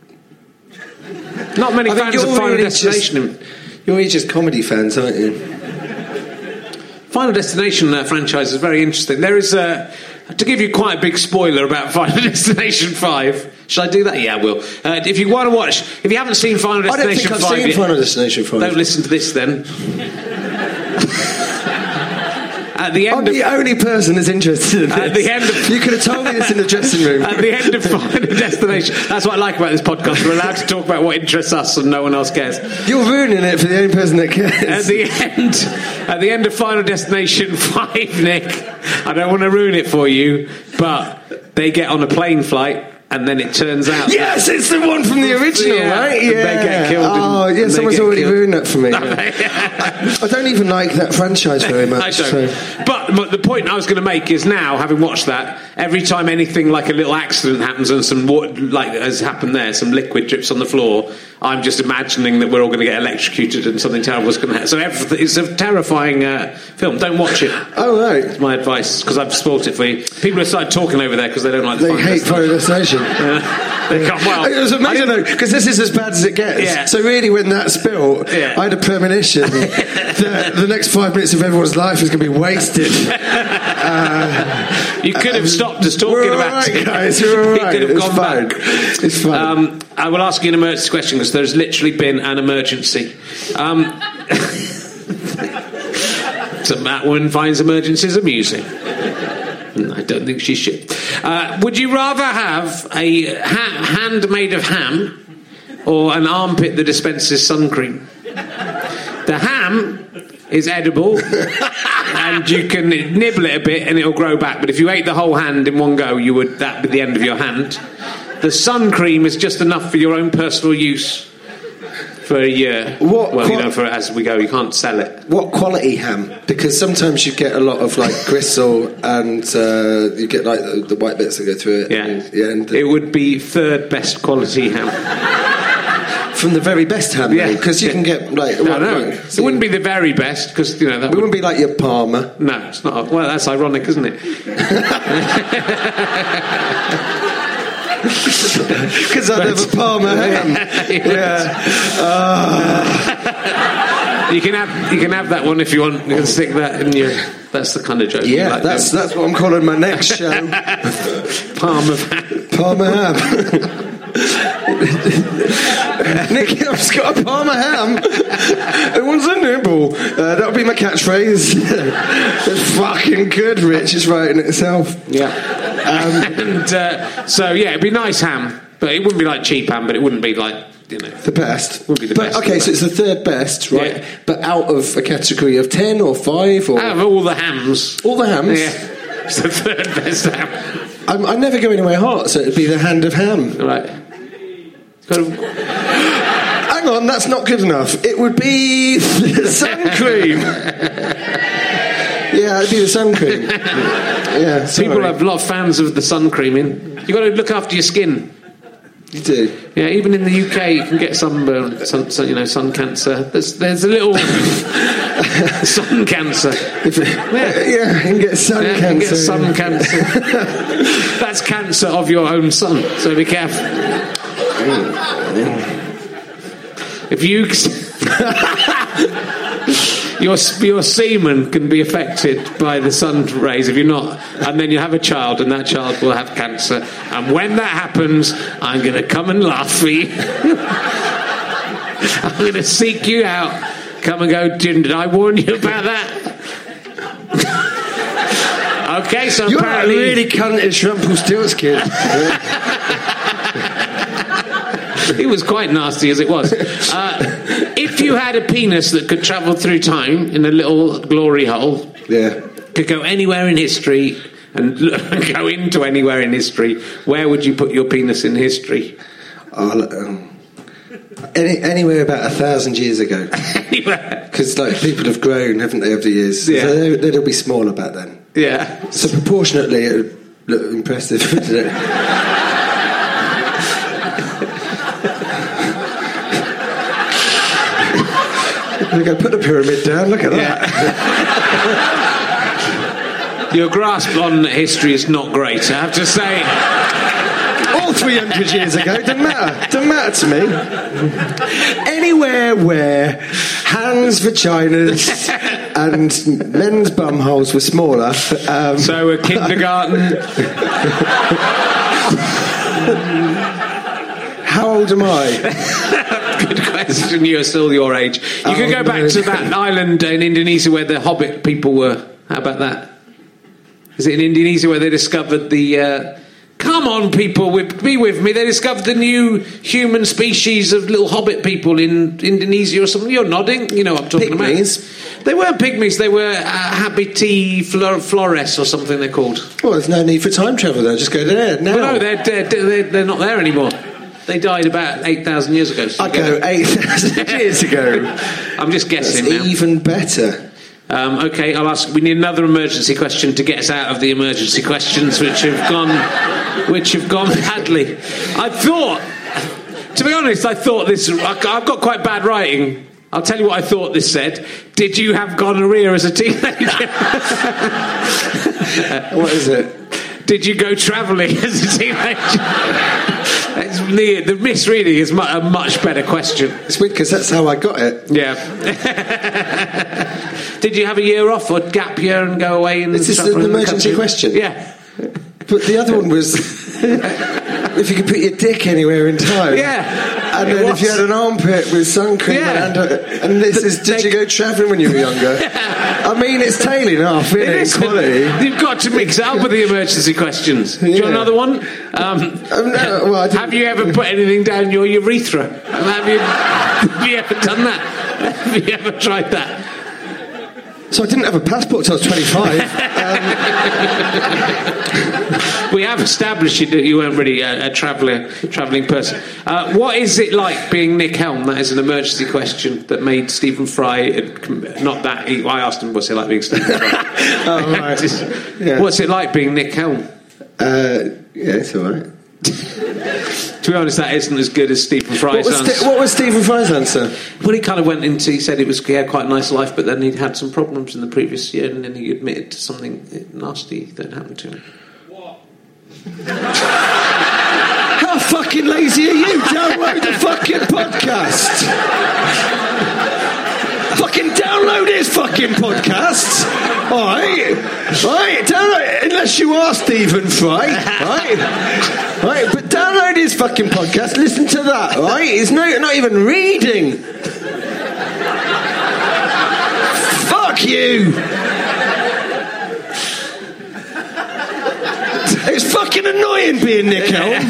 Not many I think fans you're of Final really Destination. Just, you're really just comedy fans, aren't you? Final Destination uh, franchise is very interesting. There is a. To give you quite a big spoiler about Final Destination five, should I do that? Yeah, I will. Uh, if you want to watch, if you haven't seen Final Destination I don't think five, I've seen yet, Final Destination five. Don't listen to this then. At the end I'm of, the only person that's interested in this. At the end of, you could have told me this in the dressing room. At the end of Final Destination, that's what I like about this podcast. We're allowed to talk about what interests us, and no one else cares. You're ruining it for the only person that cares. At the end, at the end of Final Destination five, Nick, I don't want to ruin it for you, but they get on a plane flight. And then it turns out... Yes, it's the one from the original, yeah, right? Yeah. They get killed. Oh, and, yeah, and someone's already killed. ruined that for me. I, I don't even like that franchise very much. I don't. So. But, but the point I was going to make is now, having watched that, every time anything like a little accident happens and some water, like has happened there, some liquid drips on the floor, I'm just imagining that we're all going to get electrocuted and something terrible is going to happen. So everything, it's a terrifying uh, film. Don't watch it. Oh, right. That's my advice, because I've spoilt it for you. People have started talking over there because they don't like the They Final hate Final Destination. Uh, they can't, well, it was amazing though, because this is as bad as it gets. Yeah. So really, when that spilled, Yeah. I had a premonition that the next five minutes of everyone's life is going to be wasted. Uh, you could have stopped us talking we're all about right, it. guys. We're all You right. could have It's gone fine. back. It's fine. Um, I will ask you an emergency question because there's literally been an emergency. Um, so Matt Woman finds emergencies amusing. I don't think she should. Uh, would you rather have a ha- hand made of ham or an armpit that dispenses sun cream? The ham is edible and you can nibble it a bit and it'll grow back, but if you ate the whole hand in one go, you would that would be the end of your hand. The sun cream is just enough for your own personal use for a year. What well, qual- you know, for as we go, you can't sell it. What quality ham? Because sometimes you get a lot of like gristle, and uh, you get like the, the white bits that go through it. Yeah, and, yeah. And it would be third best quality ham. from the very best ham, Yeah. because you can get like. No, what, no, like, it wouldn't be the very best because you know that It would, wouldn't be like your Parma. no, it's not. Well, that's ironic, isn't it? Because I have a Parma ham. Yeah. Uh, You can have you can have that one if you want. You can stick that in your. That's the kind of joke. you yeah, like that's doing. that's what I'm calling my next show. Palm of hand. Parma ham. Nicky, I've just got a Parma ham. It was a nibble. Uh, that'll be my catchphrase. It's fucking good, Rich. It's writing itself. Yeah. Um, and uh, so yeah, it'd be nice ham, but it wouldn't be like cheap ham. But it wouldn't be like you know The best. Would be the but, best, okay, so it's the third best, right? Yeah. But out of a category of ten or five or out of all the hams. all the hams. Yeah, it's the third best ham. I'm, I never go anywhere hot, so it'd be the hand of ham. Right. Got to, Hang on, that's not good enough. It would be the sun cream. Yeah, it'd be the sun cream. Yeah, sorry. people have a lot of fans of the sun creaming. You got to look after your skin. You do. Yeah, even in the U K, you can get sunburn, sun, sun, you know, sun cancer. There's, there's a little sun cancer. If it, yeah. yeah, you can get sun Yeah, you cancer. can get sun cancer. That's cancer of your own sun. So be careful. If you, your your semen can be affected by the sun rays if you're not, and then you have a child, and that child will have cancer. And when that happens, I'm going to come and laugh for you. I'm going to seek you out. Come and go, Jim, did I warn you about that? Okay, so You're apparently a really cuntish Rumpelstiltskin. it was quite nasty as it was. Uh, if you had a penis that could travel through time in a little glory hole, Yeah. could go anywhere in history and go into anywhere in history, where would you put your penis in history? Oh, um, any, anywhere about a thousand years ago. Anywhere. Because like people have grown, haven't they, over the years? Yeah. So they, they'll be smaller back then. Yeah. So proportionately, it would looked impressive, didn't it? There you go, put the pyramid down, look at that. Your grasp on history is not great, I have to say. All three hundred years ago, doesn't matter. Doesn't matter to me. Anywhere where hands, vaginas, and men's bumholes were smaller. Um, so a kindergarten. How old am I? Good question. You're still your age. You oh, could go back no. to that island in Indonesia where the Hobbit people were. How about that? Is it in Indonesia where they discovered the... Uh, come on, people, with, be with me. They discovered the new human species of little Hobbit people in Indonesia or something. You're nodding. You know what I'm talking Pygmies. about. They weren't pygmies. They were uh, Habiti flor- Flores or something they're called. Well, there's no need for time travel, though. Just go there now. Well, no, they're, they're, they're, they're not there anymore. They died about eight thousand years ago. So I go eight thousand years ago. I'm just guessing That's now. even better. Um, okay, I'll ask. We need another emergency question to get us out of the emergency questions, which have gone, which have gone badly. I thought, to be honest, I thought this. I've got quite bad writing. I'll tell you what I thought this said. Did you have gonorrhea as a teenager? What is it? Did you go travelling as a teenager? It's the, the misreading is mu- a much better question. It's weird because that's how I got it. Yeah. Did you have a year off or gap year and go away? And Is this an emergency question? Yeah. But the other one was if you could put your dick anywhere in time. Yeah. And then if you had an armpit with sun cream Yeah. and, and this is, did you go travelling when you were younger? I mean, it's tailing off, isn't it, in quality? You've got to mix it up with the emergency questions. Do you Yeah. want another one? Um, Um, no, well, I didn't- have you ever put anything down your urethra? Have you, have you ever done that? Have you ever tried that? So I didn't have a passport till I was twenty-five. um, We have established that you weren't really a, a traveller, travelling person. Uh, what is it like being Nick Helm? That is an emergency question that made Stephen Fry. Not that he, I asked him, "What's it like being Stephen Fry?" oh, right. Yeah. What's it like being Nick Helm? Uh, yeah, it's all right. To be honest, that isn't as good as Stephen Fry's What was, answer. St- what was Stephen Fry's answer? Well, he kind of went into. He said it was he had quite a nice life, but then he'd had some problems in the previous year, and then he admitted to something nasty that happened to him. How fucking lazy are you? Download the fucking podcast. Fucking download his fucking podcast. Alright? Right, download it, unless you are Stephen Fry. Right? Right, but download his fucking podcast, listen to that, right? He's no, not even reading. Fuck you. It's fucking annoying being Nick Helm.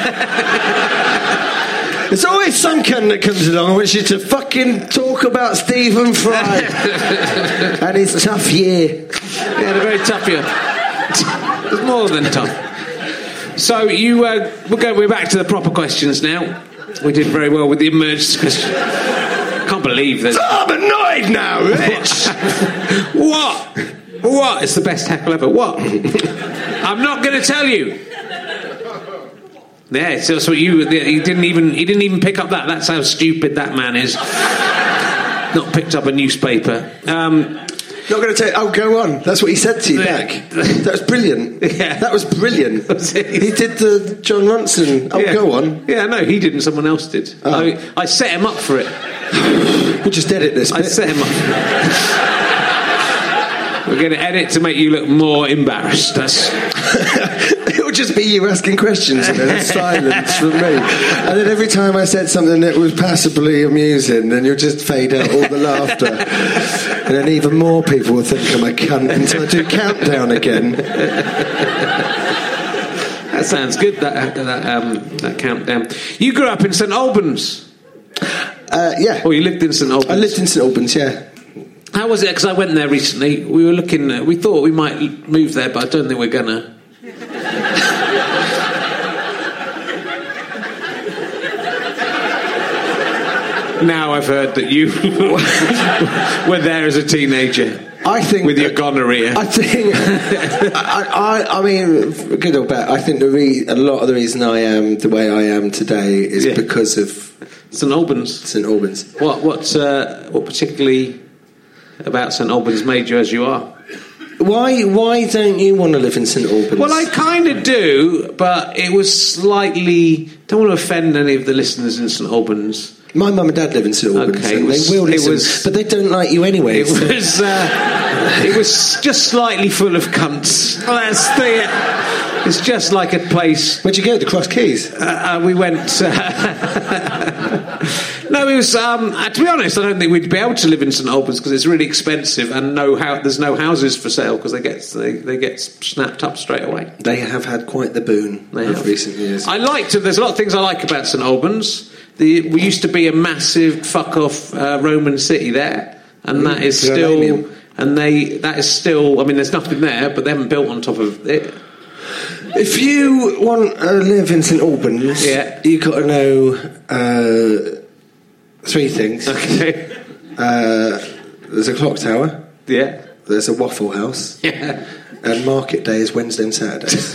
There's always some cunt that comes along and wants you to fucking talk about Stephen Fry and his tough year. Yeah, a very tough year. It's more than tough. So you, uh, we'll go. We're back to the proper questions now. We did very well with the emergency question. Can't believe that. I'm annoyed now, Rich. What? What? It's the best heckle ever. What? I'm not going to tell you. Yeah, so that's what you. He didn't even. He didn't even pick up that. That's how stupid that man is. Not picked up a newspaper. Um, Not going to tell you. Oh, go on. That's what he said to you back. That was brilliant. Yeah. That was brilliant. Was it? He did the John Ronson. Oh, yeah. go on. Yeah, no, he didn't. Someone else did. Oh. I, I set him up for it. We'll just edit this I bit. set him up. We're going to edit to make you look more embarrassed. That's... It'll just be you asking questions and then silence from me. And then every time I said something that was passably amusing, then you'll just fade out all the laughter. And then even more people will think I'm a cunt until I do countdown again. That sounds good, that, that, um, that countdown. You grew up in St Albans. Uh, yeah. Oh, you lived in St Albans. I lived in St Albans, yeah. How was it? Because I went there recently. We were looking. Uh, we thought we might move there, but I don't think we're gonna. Now I've heard that you were there as a teenager. I think with your gonorrhea. I think I, I, I mean, good or bad. I think the re- a lot of the reason I am the way I am today is Yeah. because of St Albans. St Albans. What what uh, what particularly about St Albans made you as you are? Why why don't you want to live in St Albans? Well, I kind of do, but it was slightly. Don't want to offend any of the listeners in St Albans. My mum and dad live in St Albans, Okay, and it was- they will it listen, was- but they don't like you anyway. It so- was uh, it was just slightly full of cunts. Well, that's the. It's just like a place. Where'd you go? The Cross Keys? Uh, uh, we went. Uh, no, it was. Um, uh, to be honest, I don't think we'd be able to live in St Albans because it's really expensive, and no, how, there's no houses for sale because they get they, they get snapped up straight away. They have had quite the boon They of have. recent years. I like to. There's a lot of things I like about St Albans. The, we used to be a massive fuck off uh, Roman city there, and that is still. Germanium. And they that is still. I mean, there's nothing there, but they haven't built on top of it. If you want to live in St Albans, Yeah. you've got to know uh, three things. Okay. Uh, there's a clock tower, Yeah. there's a Waffle House, Yeah. and market day is Wednesday and Saturdays.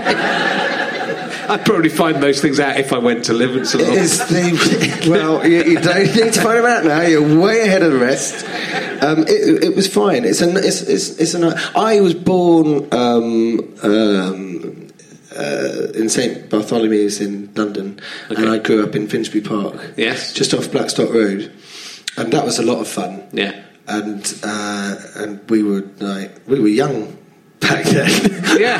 I'd probably find those things out if I went to live in St It Albans. is the well, you, you don't need to find them out now. You're way ahead of the rest. Um, it, it was fine. It's a, it's, it's, it's a. I was born um, um, uh, in Saint Bartholomew's in London, Okay. and I grew up in Finsbury Park, Yes. just off Blackstock Road, and that was a lot of fun. Yeah. And uh, and we were like we were young back then. Yeah.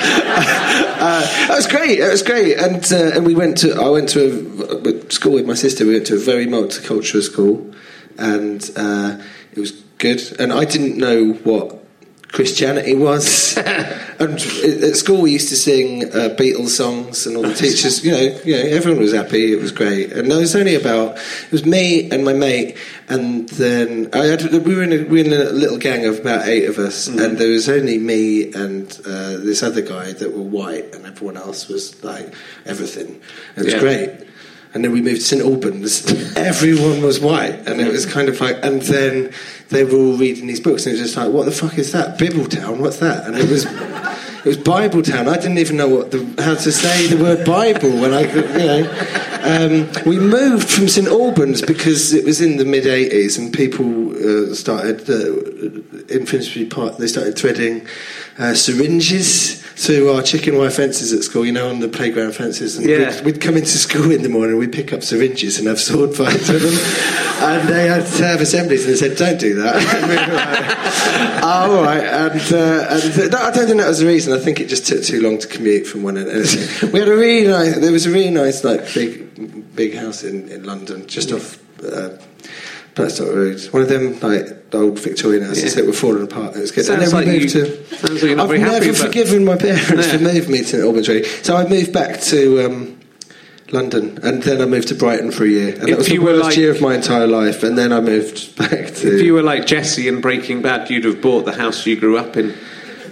uh, that was great. That was great. And uh, and we went to. I went to a, a school with my sister. We went to a very multicultural school, and uh, it was good. And I didn't know what Christianity was. And at school we used to sing uh, Beatles songs, and all the teachers, you know, you know, everyone was happy. It was great. And there was only about it was me and my mate, and then I had, we were in a, we were in a little gang of about eight of us, mm. and there was only me and uh, this other guy that were white, and everyone else was like everything. It was Yeah. great. And then we moved to St Albans. Everyone was white, and it was kind of like. And then they were all reading these books, and it was just like, "What the fuck is that? Bibletown? What's that?" And it was, it was Bibletown. I didn't even know what the, how to say the word Bible when I, you know. Um, we moved from St Albans because it was in the mid eighties, and people uh, started uh, in Finsbury Park. They started threading uh, syringes through our chicken wire fences at school, you know, on the playground fences. And Yeah. we'd, we'd come into school in the morning, we'd pick up syringes and have sword fights with them. And they had to have assemblies, and they said, "Don't do that." And we were like, oh, all right. And, uh, and th- no, I don't think that was the reason. I think it just took too long to commute from one end. We had a really nice, there was a really nice, like, big, big house in, in London, just off uh, Blackstock Road. One of them, like, old Victorian houses Yeah. that were falling apart. It was good. Sounds and then we like moved you- to. sounds like you're not I've very happy never about- forgiven my parents Yeah. for moving me to St Albans, really. So I moved back to um, London, and then I moved to Brighton for a year, and If that was the you were worst like- year of my entire life. And then I moved back to. If you were like Jesse in Breaking Bad, you'd have bought the house you grew up in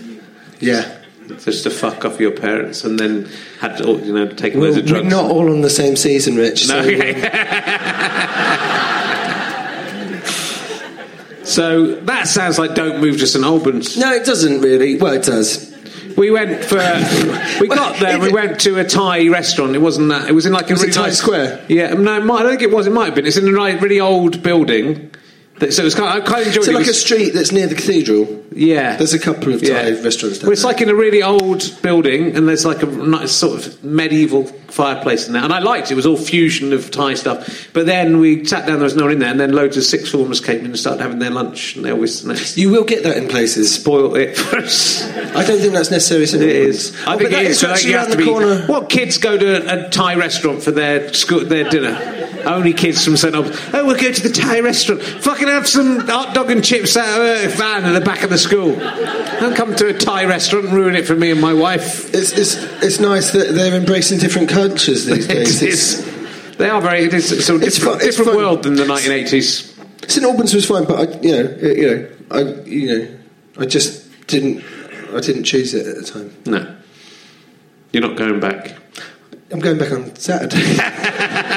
yeah. just to fuck off your parents, and then had to, you know, take Well, loads of we're drugs. not all on the same season, Rich. No, so, So that sounds like don't move to St Albans. no, it doesn't really. Well, it does. We went for we got there. and We went to a Thai restaurant. It wasn't that. It was in like a Was it really Times nice Square? Yeah, no, it might, I don't think it was. It might have been. It's in a ni- really old building. That, so it was kind of, I kind of enjoyed Is it it. like It a was- street that's near the cathedral? Yeah, There's a couple of Thai restaurants down Well, it's there. like in a really old building, and there's like a nice sort of medieval fireplace in there. And I liked it. It was all fusion of Thai stuff. But then we sat down, there was no one in there, and then loads of sixth formers came in and started having their lunch, and they always and they You will get that in places. spoiled it for us. I don't think that's necessary. It is. I Oh, think but that it is. is But actually you have around to the be. corner. What kids go to a Thai restaurant for their school, their dinner? Only kids from St Albans. Oh, we'll go to the Thai restaurant. Fucking have some hot dog and chips out of a van at the back of the school. Don't come to a Thai restaurant and ruin it for me and my wife. It's, it's, it's nice that they're embracing different cultures these days. It It's, is. They are very. It is a sort of It's different, fun- it's different fun. world than the nineteen eighties. St Albans was fine, but I, you know, it- you know, I, you know, I just didn't, I didn't choose it at the time. No, you're not going back. I'm going back on Saturday.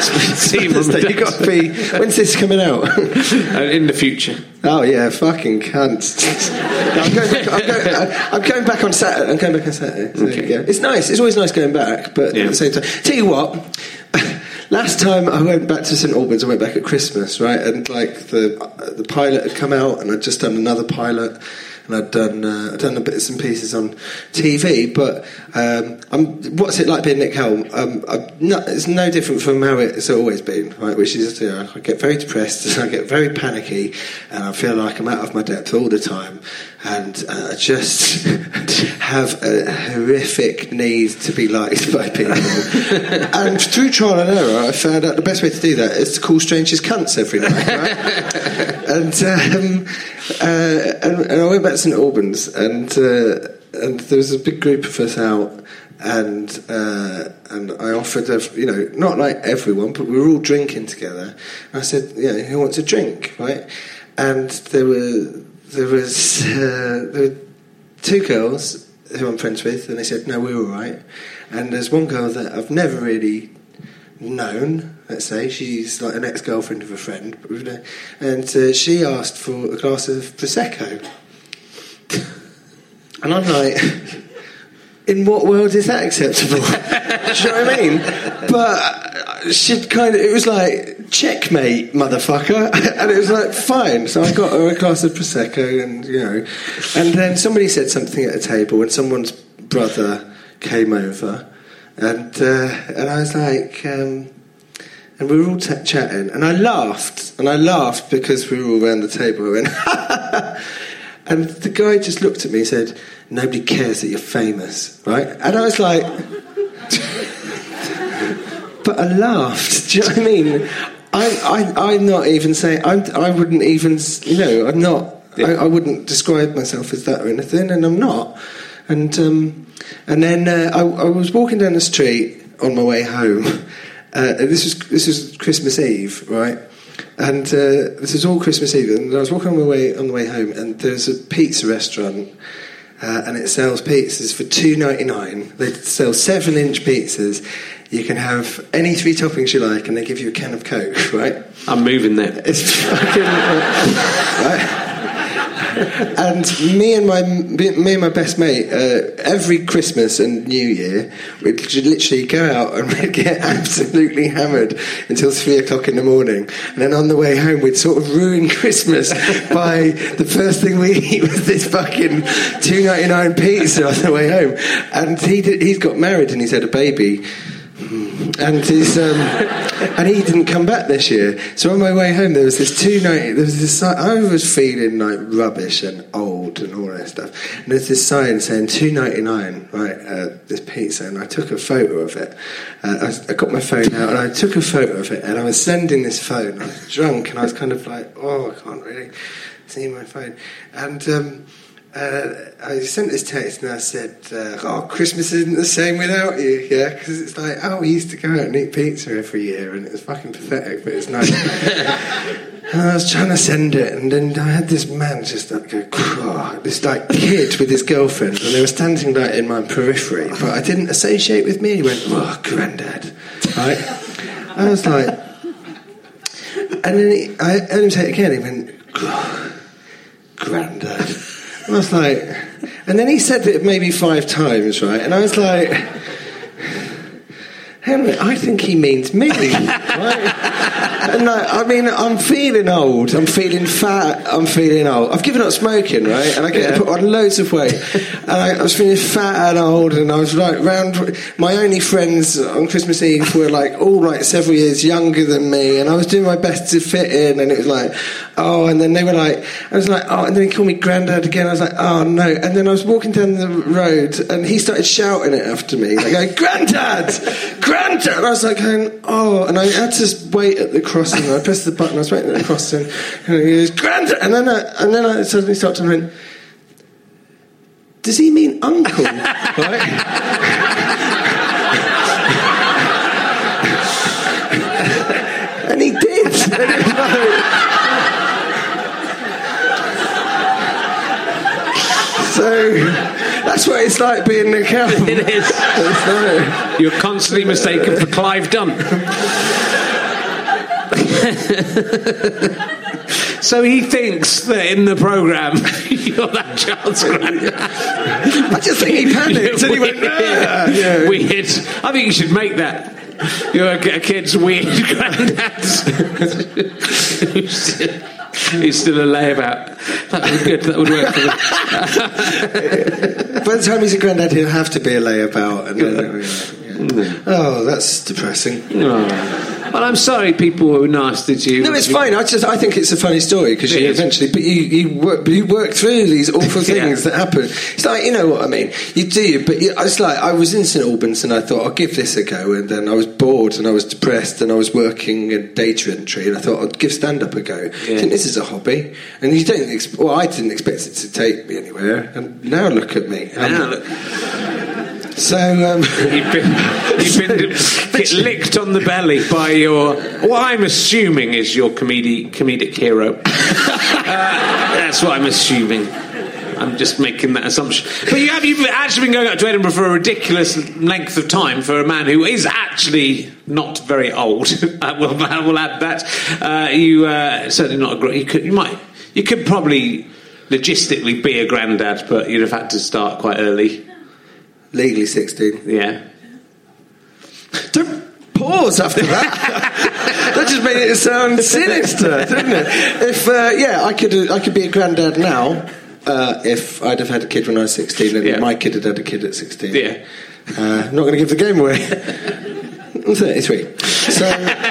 See Mum and Dad. You've got to be... When's this coming out? uh, in the future. Oh, yeah, fucking cunt. No, I'm, going back, I'm, going, I'm going back on Saturday. I'm going back on Saturday. So, Okay. yeah. It's nice. It's always nice going back, but Yeah. at the same time... Tell you what... Last time I went back to St Albans, I went back at Christmas, right? And like the the pilot had come out, and I'd just done another pilot, and I'd done uh, I'd done a bits and pieces on T V. But um, I'm, what's it like being Nick Helm? Um, I'm not, it's no different from how it's always been, right? Which is, you know, I get very depressed, and I get very panicky, and I feel like I'm out of my depth all the time, and uh, I just have a horrific need to be liked by people. And through trial and error, I found out the best way to do that is to call strangers cunts every night, right? and, um, uh, and and I went back to St Albans, and uh, and there was a big group of us out, and uh, and I offered, a, you know, not like everyone, but we were all drinking together. And I said, you know, who wants a drink, right? And there were there was uh, there were two girls who I'm friends with, and they said, no, we're all right. And there's one girl that I've never really known, let's say. She's like an ex-girlfriend of a friend. And uh, she asked for a glass of Prosecco. And I'm like, in what world is that acceptable? Do you know what I mean? But she'd kind of, it was like, checkmate, motherfucker. And it was like, fine. So I got her a glass of Prosecco, and, you know. And then somebody said something at a table, and someone's brother came over. And uh, and I was like, um, and we were all t- chatting, and I laughed, and I laughed because we were all around the table, and and the guy just looked at me and said, nobody cares that you're famous, right? And I was like, but I laughed. Do you know what I mean? I, I, I'm not even saying, I'm, I wouldn't even, you know, I'm not, yeah. I, I wouldn't describe myself as that or anything, and I'm not. And um, and then uh, I, I was walking down the street on my way home. Uh, and this was this was Christmas Eve, right? And uh, this was all Christmas Eve. And I was walking on my way on the way home, and there's a pizza restaurant, uh, and it sells pizzas for two ninety-nine. They sell seven-inch pizzas. You can have any three toppings you like, and they give you a can of Coke, right? I'm moving there. It's fucking right. And me and my me and my best mate, uh, every Christmas and New Year, we'd literally go out and we'd get absolutely hammered until three o'clock in the morning. And then on the way home, we'd sort of ruin Christmas by the first thing we eat was this fucking two ninety-nine pizza on the way home. And he did, he's got married and he's had a baby. And his, um, and he didn't come back this year. So on my way home, there was this two ninety. There was this sign. I was feeling like rubbish and old and all that stuff. And there's this sign saying two ninety nine, right? Uh, this pizza, and I took a photo of it. Uh, I, was, I got my phone out and I took a photo of it, and I was sending this phone. I was drunk, and I was kind of like, oh, I can't really see my phone, and. Um, Uh, I sent this text and I said, uh, oh, Christmas isn't the same without you, yeah? Because it's like, oh, we used to go out and eat pizza every year, and it was fucking pathetic, but it's nice. And I was trying to send it, and then I had this man just like go, oh, this like kid with his girlfriend, and they were standing like in my periphery, but I didn't associate with me. He went, oh, granddad, right? I was like, and then he, I heard him say it again. He went, oh, granddad. I was like, and then he said it maybe five times, right? And I was like, Henry, I think he means me, right? And like, I mean, I'm feeling old, I'm feeling fat, I'm feeling old. I've given up smoking, right? And I get yeah. to put on loads of weight. And I, I was feeling fat and old, and I was like, round. My only friends on Christmas Eve were like all like several years younger than me, and I was doing my best to fit in, and it was like, oh, and then they were like, I was like, oh, and then he called me granddad again. I was like, oh no. And then I was walking down the road, and he started shouting it after me, like, going, granddad, granddad. And I was like, going, oh, and I had to wait at the crossing. I pressed the button. I was waiting at the crossing, and he goes, granddad. And then I, and then I suddenly stopped and went, does he mean uncle? Right? And he did. And it was like, so that's what it's like being Nick Helm. It is. You're constantly mistaken for Clive Dunn. So he thinks that in the programme you're that child's granddad. I just think he panicked and he went, ah, yeah. Weird. I think you should make that. You're a, a kid's weird granddad. He's still a layabout. That would be good. That would work for them. By the time he's a granddad, he'll have to be a layabout. And then, yeah. Oh, that's depressing. Oh. Well, I'm sorry people were nasty to you. No, it's fine. I just I think it's a funny story because you is. eventually, but you you work you work through these awful things Yeah. that happen. It's like, you know what I mean. You do, but you, it's like I was in St Albans and I thought I'll give this a go, and then I was bored and I was depressed and I was working in data entry and I thought I'd give stand up a go. I think this is a hobby, and you don't. Ex- well, I didn't expect it to take me anywhere, and now look at me. Now Um, look. So um, You've been, you've been get licked on the belly by your, what I'm assuming is your comedic, comedic hero. Uh, that's what I'm assuming. I'm just making that assumption. But you have, you've actually been going up to Edinburgh for a ridiculous length of time for a man who is actually not very old. I will, I will add that. Uh, you uh, certainly not a great. You could, you might, you could probably logistically be a granddad, but you'd have had to start quite early. legally sixteen. Yeah. Don't pause after that. That just made it sound sinister, didn't it? If uh, yeah, I could I could be a granddad now uh, if I'd have had a kid when I was sixteen, and Yeah. my kid had had a kid at sixteen. Yeah. Uh, I'm not going to give the game away. I'm thirty-three. So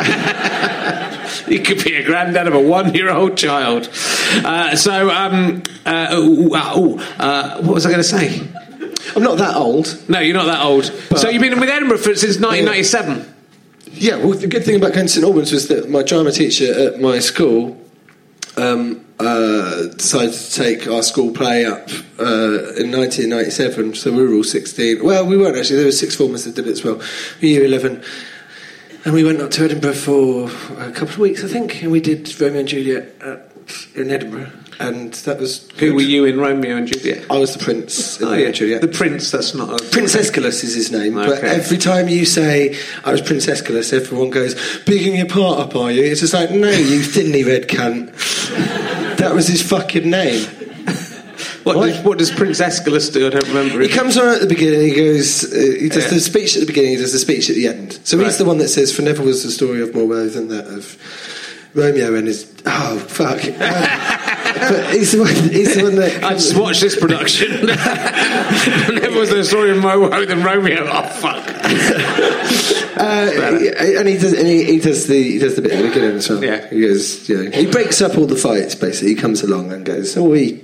you could be a granddad of a one-year-old child. Uh, so, um, uh, ooh, uh, ooh, uh, what was I going to say? I'm not that old. No, you're not that old. So you've been with Edinburgh for, since nineteen ninety-seven? Yeah, well, the good thing about going to St Albans was that my drama teacher at my school um, uh, decided to take our school play up uh, in nineteen ninety-seven, so we were all sixteen. Well, we weren't actually, there were six formers that did it as well. We were year eleven. And we went up to Edinburgh for a couple of weeks, I think, and we did Romeo and Juliet at, in Edinburgh. And that was good. Who were you in Romeo and Juliet? I was the prince in Oh, Romeo yeah. and Juliet. The prince, that's not a... Prince Aeschylus is his name, but Okay. every time you say I was Prince Aeschylus, everyone goes, bigging your part up, are you? It's just like, no, you thinly red cunt. That was his fucking name. What, What? Does, what does Prince Aeschylus do? I don't remember. He it. comes on at the beginning, he goes, uh, he does Yeah. the speech at the beginning, he does the speech at the end. So Right. he's the one that says, for never was the story of more woe than that of Romeo and his... Oh, fuck. Um, but he's the one, he's the one that... I just watched this production. Never was there a story of my woe than Romeo. Oh, fuck. Uh, and he does, and he, he does the he does the bit at the beginning as well. Yeah. He goes, you know, he breaks up all the fights. Basically, he comes along and goes, "Oh, we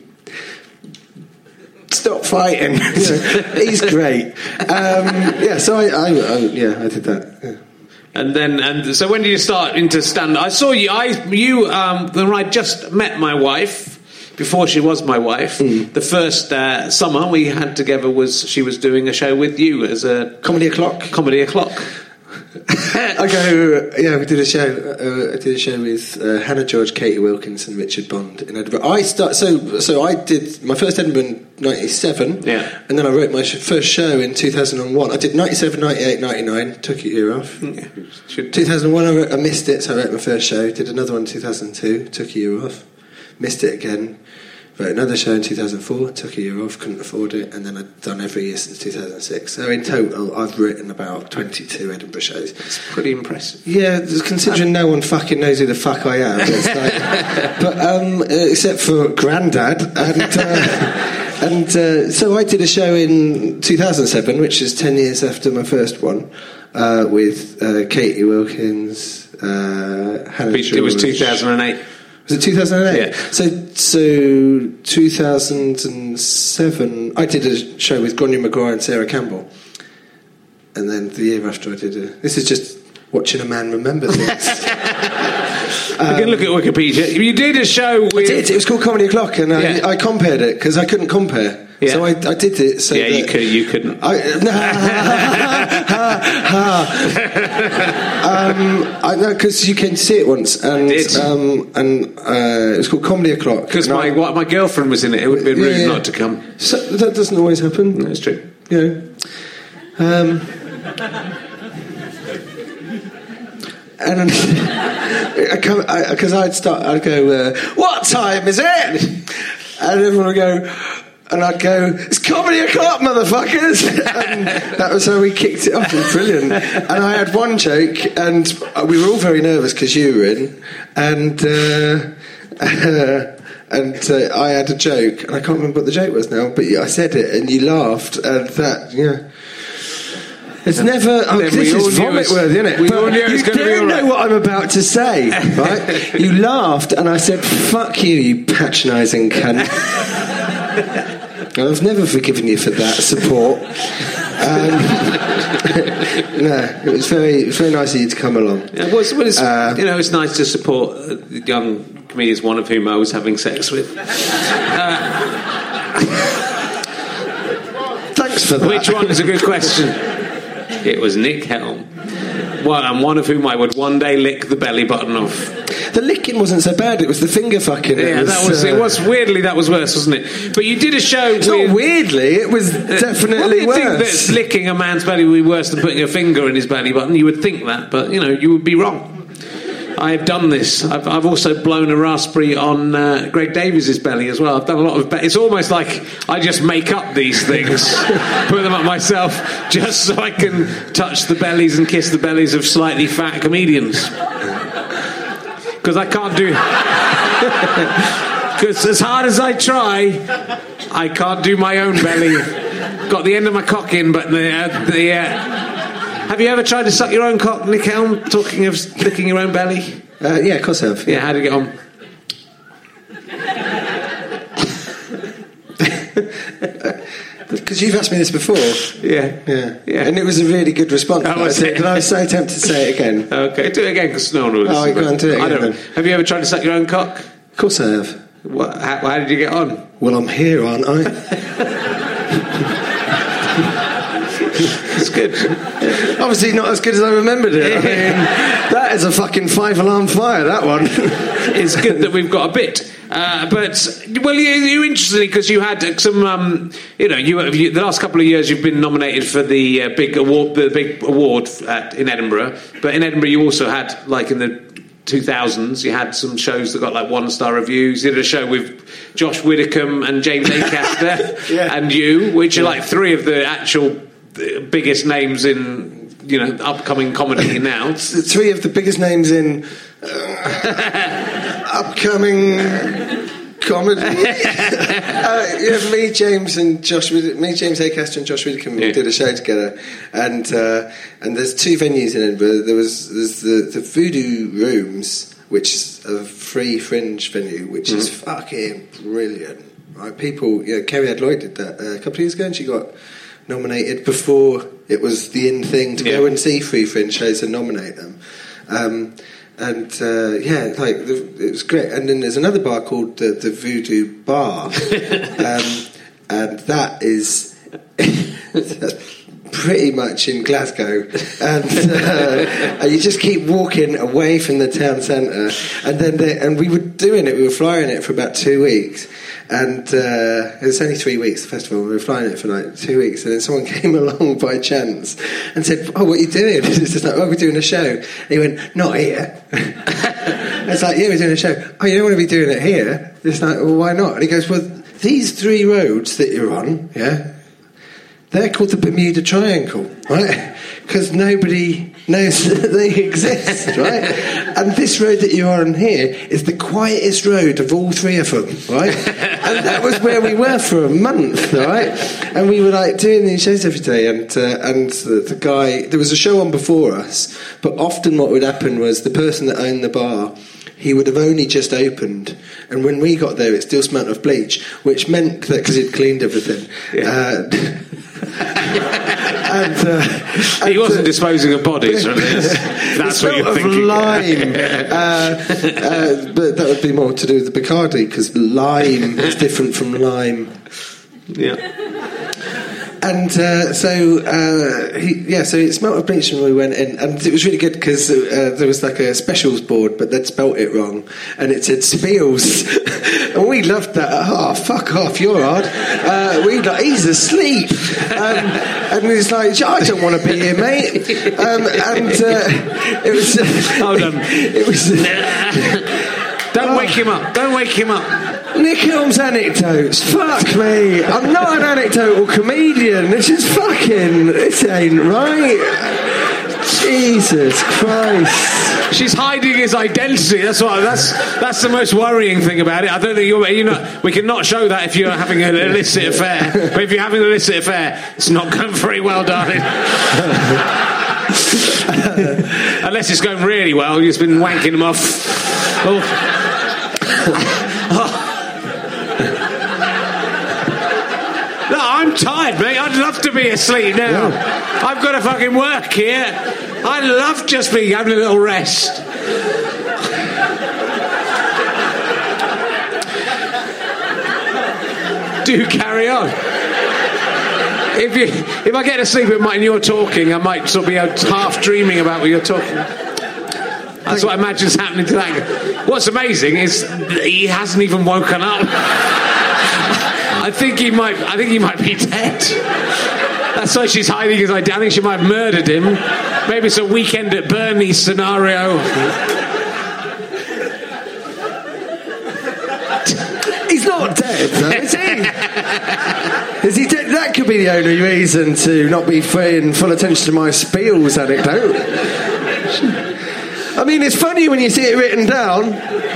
stop fighting." You know, he's great. Um, yeah, so I, I, I, yeah, I did that. Yeah. And then, and so when did you start into stand? I saw you. I you um, when I just met my wife. Before she was my wife, Mm. the first uh, summer we had together was she was doing a show with you as a Comedy O'Clock. comedy o'clock. I go, yeah, we did a show. Uh, I did a show with uh, Hannah George, Katie Wilkins, and Richard Bond in Edinburgh. I start so so I did my first Edinburgh in ninety-seven, Yeah. and then I wrote my sh- first show in two thousand one. I did ninety-seven, ninety-eight, ninety-nine. Took a year off. Yeah, should- two thousand one, I, wrote, I missed it, so I wrote my first show. Did another one in two thousand two. Took a year off. Missed it again. Wrote another show in two thousand four, took a year off, couldn't afford it, and then I've done every year since two thousand six. So in total, I've written about twenty-two Edinburgh shows. It's pretty impressive. Yeah, considering no one fucking knows who the fuck I am. It's like, but um, uh, except for Grandad, and uh, and uh, so I did a show in two thousand seven, which is ten years after my first one, uh, with uh, Katie Wilkins, uh, Hannah It was George. two thousand eight. Was it two thousand eight? Yeah. So, so two thousand seven, I did a show with Gráinne Maguire and Sarah Campbell. And then the year after I did a... This is just watching a man remember things. You can look at Wikipedia. You did a show with... I did. It was called Comedy O'Clock, and I, Yeah. I compared it, because I couldn't compare. Yeah. So I, I did it so Yeah, that you, could, you couldn't. I, um, I know, because you came to see it once, and did. um, and uh, it was called Comedy O'Clock. Because And my, I- what, my girlfriend was in it. It would have been rude Yeah, yeah. not to come. So, that doesn't always happen. That's true. You know. Um, and I come because I'd start. I'd go, uh, "What time is it?" And everyone would go. And I'd go, "It's comedy o'clock, motherfuckers!" And that was how we kicked it off. It was brilliant. And I had one joke, and we were all very nervous because you were in, and uh, uh, and uh, I had a joke, and I can't remember what the joke was now, but I said it, and you laughed, and that, yeah. It's never. Oh, this is vomit worthy, isn't it? We but all knew it was you going to be all don't right. know what I'm about to say, right? You laughed, and I said, "Fuck you, you patronising cunt." I've never forgiven you for that support. Um, no, it was very, it was very nice of you to come along. Yeah, well, it's, well, it's, Uh, you know, it's nice to support uh, young comedians, one of whom I was having sex with. Uh, Thanks for that. which one is a good question? It was Nick Helm. Well, and one of whom I would one day lick the belly button off. The licking wasn't so bad. It was the finger fucking. Yeah, it was, that was uh, it. Was weirdly that was worse, wasn't it? But you did a show. It's with, not weirdly. It was Well, definitely you worse. think that licking a man's belly would be worse than putting a finger in his belly button? You would think that, but you know, you would be wrong. I have done this. I've, I've also blown a raspberry on uh, Greg Davies' belly as well. I've done a lot of. Be- it's almost like I just make up these things, put them up myself, just so I can touch the bellies and kiss the bellies of slightly fat comedians. Because I can't do. Because as hard as I try, I can't do my own belly. Got the end of my cock in, but the uh, the. Uh, Have you ever tried to suck your own cock, Nick Helm? Talking of licking your own belly? Uh, yeah, of course I have. Yeah, how did you get on? Because you've asked me this before. Yeah. Yeah. Yeah. And it was a really good response. Oh, was I it? did, I was so tempted to say it again. Okay, do it again, because no one will Oh, listen. go on, do it I again don't. then. Have you ever tried to suck your own cock? Of course I have. What, how, how did you get on? Well, I'm here, aren't I? It's good. Obviously not as good as I remembered it. I mean, that is a fucking five-alarm fire, that one. It's good that we've got a bit. Uh, but, well, you, you're interested because you had some, um, you know, you, you, the last couple of years you've been nominated for the uh, big award, the big award at, in Edinburgh. But in Edinburgh you also had, like in the two thousands, you had some shows that got like one-star reviews. You did a show with Josh Widdicombe and James Acaster Yeah. and you, which are like three of the actual biggest names in, you know, upcoming comedy now. Three of the biggest names in uh, upcoming comedy. uh, yeah, me, James, and Josh. Me, James Acaster, and Josh Widdicombe Yeah. did a show together, and uh, and there's two venues in Edinburgh. There was there's the the Voodoo Rooms, which is a free fringe venue, which is fucking brilliant. Right, people, you know, Kerry Ad Lloyd did that uh, a couple of years ago, and she got nominated before it was the in thing to Yeah. go and see free fringe shows and nominate them. Um, and uh, yeah, like the, it was great. And then there's another bar called the, the Voodoo Bar, um, and that is that's pretty much in Glasgow. And, uh, and you just keep walking away from the town centre. And then they, and we were doing it. We were flying it for about two weeks. And uh, it was only three weeks, the festival. We were flying it for like two weeks. And then someone came along by chance and said, "Oh, what are you doing?" It's just like, "Oh, we're doing a show." And he went, "Not here." It's like, "Yeah, we're doing a show." "Oh, you don't want to be doing it here?" It's like, "Well, why not?" And he goes, "Well, these three roads that you're on, yeah, they're called the Bermuda Triangle, right? Because nobody knows that they exist, right? And this road that you're on here is the quietest road of all three of them, right?" And that was where we were for a month, right? And we were like doing these shows every day, and uh, and the, the guy, there was a show on before us, but often what would happen was the person that owned the bar, he would have only just opened, and when we got there it still smelt of bleach, which meant that, because he'd cleaned everything, Yeah. uh, and, uh, He and, wasn't uh, disposing of bodies, or this. That's the what smell you're of thinking. lime, uh, uh, but that would be more to do with the Bacardi, because lime is different from lime. Yeah. and uh, so uh, he, yeah, so it smelt of bleach when we went in, and it was really good because uh, there was like a specials board, but they'd spelt it wrong, and it said Spiels, and we loved that. Oh, fuck off, you're odd. Uh, we like, he's asleep, um, and he was like, I don't want to be here, mate. Um, and uh, it was. Hold on. It was. Don't wake him up. Don't wake him up. Nick Helm's anecdotes. Fuck me. I'm not an anecdotal comedian. This is fucking. This ain't right. Jesus Christ. She's hiding his identity. That's what. That's that's the most worrying thing about it. I don't think you're. You know, we can not show that if you're having an illicit affair. But if you're having an illicit affair, it's not going very well, darling. Unless it's going really well, you've just been wanking them off. Oh. No, I'm tired, mate. I'd love to be asleep now. Yeah. I've got to fucking work here. I'd love just being having a little rest. Do carry on. If you, if I get to sleep at night and you're talking, I might sort of be half dreaming about what you're talking. That's what I imagine's happening to that guy. What's amazing is he hasn't even woken up. I think he might. I think he might be dead. That's why she's hiding his identity. I think she might have murdered him. Maybe it's a Weekend at Bernie's scenario. He's not dead, though, is he? Is he dead? That could be the only reason to not be paying full attention to my Spiels anecdote. I mean, it's funny when you see it written down,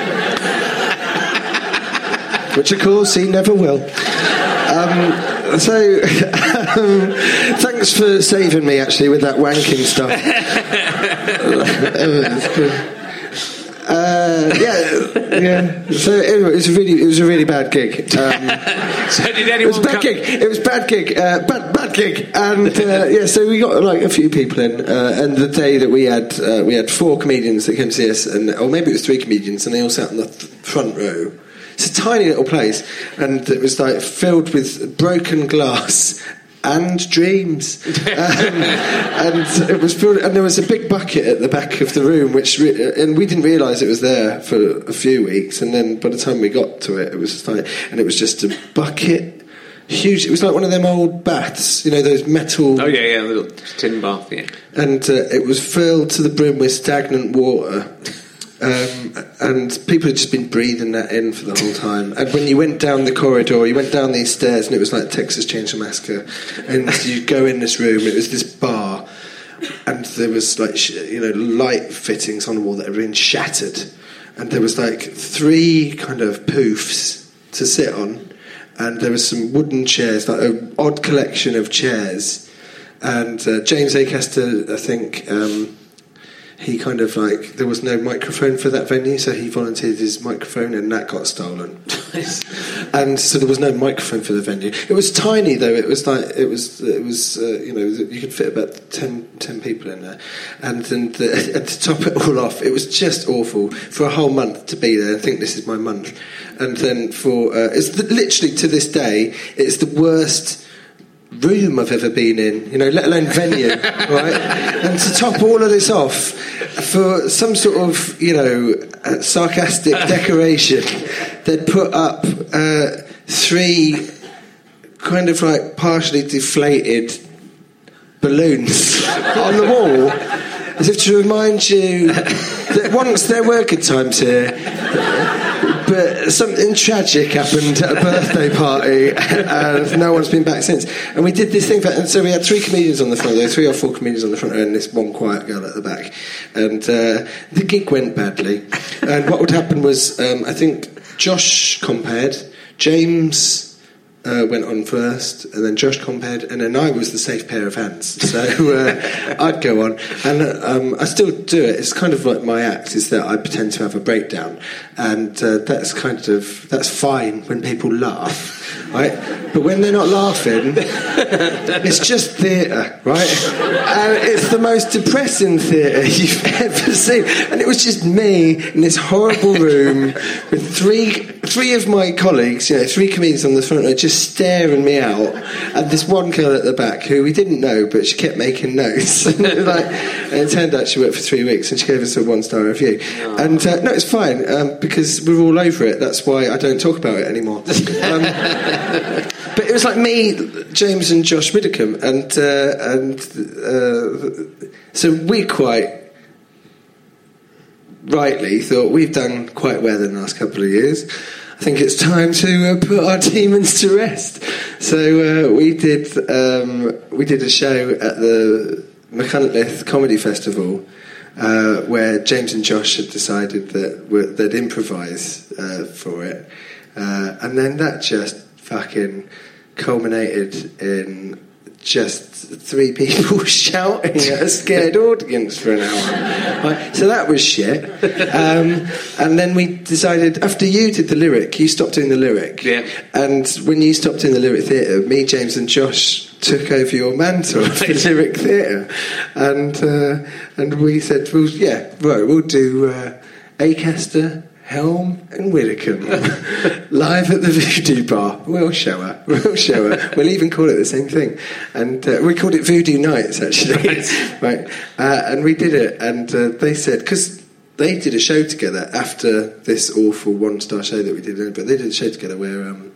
which of course he never will. Um, so, um, thanks for saving me actually with that wanking stuff. uh, yeah, yeah. So anyway, it was a really, it was a really bad gig. Um, so did anyone? It was a bad come- gig. It was a bad gig. Uh, bad, bad gig. And uh, yeah, so we got like a few people in, uh, and the day that we had, uh, we had four comedians that came to see us, and or maybe it was three comedians, and they all sat in the th- front row. It's a tiny little place, and it was like filled with broken glass and dreams, um, and it was filled, and there was a big bucket at the back of the room, which re- and we didn't realise it was there for a few weeks, and then by the time we got to it, it was just like, and it was just a bucket. Huge. It was like one of them old baths, you know, those metal. Oh yeah, yeah, the little tin bath, yeah. And uh, it was filled to the brim with stagnant water. Um, and people had just been breathing that in for the whole time. And when you went down the corridor, you went down these stairs, and it was like Texas Chainsaw Massacre. And you go in this room, it was this bar, and there was like, you know, light fittings on the wall that had been shattered. And there was like three kind of poofs to sit on, and there was some wooden chairs, like an odd collection of chairs. And uh, James Acaster, I think. Um, He kind of like, there was no microphone for that venue, so he volunteered his microphone, and that got stolen. And so there was no microphone for the venue. It was tiny though. It was like it was it was uh, you know, you could fit about ten, ten people in there. And then the, and to top it all off, it was just awful for a whole month to be there. I think this is my month. And then for uh, it's the, literally to this day, it's the worst room I've ever been in, you know, let alone venue, right? And to top all of this off, for some sort of, you know, uh, sarcastic decoration, they'd put up uh, three kind of like partially deflated balloons on the wall, as if to remind you that once there were good times here, but something tragic happened at a birthday party, and no one's been back since. And we did this thing, for, and so we had three comedians on the front row, three or four comedians on the front row, and this one quiet girl at the back. And uh, the gig went badly. And what would happen was, um, I think Josh compared, James Uh, went on first, and then Josh compared, and then I was the safe pair of hands. So uh, I'd go on, and um, I still do it. It's kind of like my act is that I pretend to have a breakdown, and uh, that's kind of that's fine when people laugh, right? But when they're not laughing, it's just theatre, right? And it's the most depressing theatre you've ever seen. And it was just me in this horrible room with three three of my colleagues, you know, three comedians on the front row, just staring me out, and this one girl at the back who we didn't know, but she kept making notes. and, it was like, and it turned out she worked for three weeks, and she gave us a one-star review. Oh. And uh, no, it's fine um, because we're all over it. That's why I don't talk about it anymore. Um, but it was like me, James, and Josh Widdicombe, and uh, and uh, so we quite rightly thought we've done quite well in the last couple of years. I think it's time to uh, put our demons to rest. So uh, we did um, we did a show at the Machynlleth Comedy Festival uh, where James and Josh had decided that we're, they'd improvise uh, for it, uh, and then that just fucking culminated in just three people shouting at a scared audience for an hour. Right? So that was shit. Um, and then we decided, after you did the lyric, you stopped doing the lyric. Yeah. And when you stopped doing the lyric theatre, me, James and Josh took over your mantle of the lyric theatre. And uh, and we said, well, yeah, right, we'll do uh, Acaster, Helm and Widdicombe live at the Voodoo Bar. We'll show her. We'll show her. We'll even call it the same thing. And uh, we called it Voodoo Nights, actually. Right. right. Uh, and we did it. And uh, they said, because they did a show together after this awful one-star show that we did, but they did a show together where um,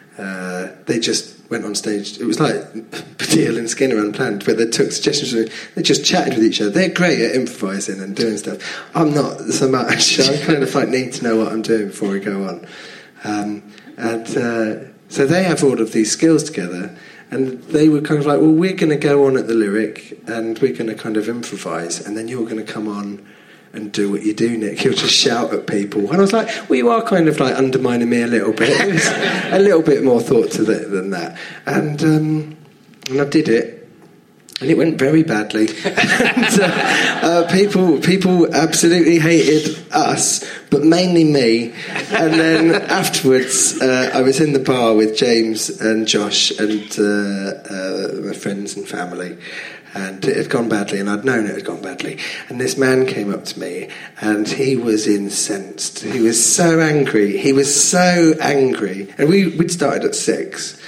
uh, they just went on stage. It was like Baddiel and Skinner Unplanned, where they took suggestions from, they just chatted with each other. They're great at improvising and doing stuff. I'm not so much. I kind of like need to know what I'm doing before I go on. Um, and uh, so they have all of these skills together, and they were kind of like, well, we're going to go on at the lyric, and we're going to kind of improvise, and then you're going to come on and do what you do, Nick. You'll just shout at people. And I was like, well, you are kind of like undermining me a little bit. There's a little bit more thought to it than that. And, um, and I did it. And it went very badly. and, uh, uh, people people absolutely hated us, but mainly me. And then afterwards, uh, I was in the bar with James and Josh and uh, uh, my friends and family. And it had gone badly, and I'd known it had gone badly. And this man came up to me, and he was incensed. He was so angry. He was so angry. And we, we'd started at six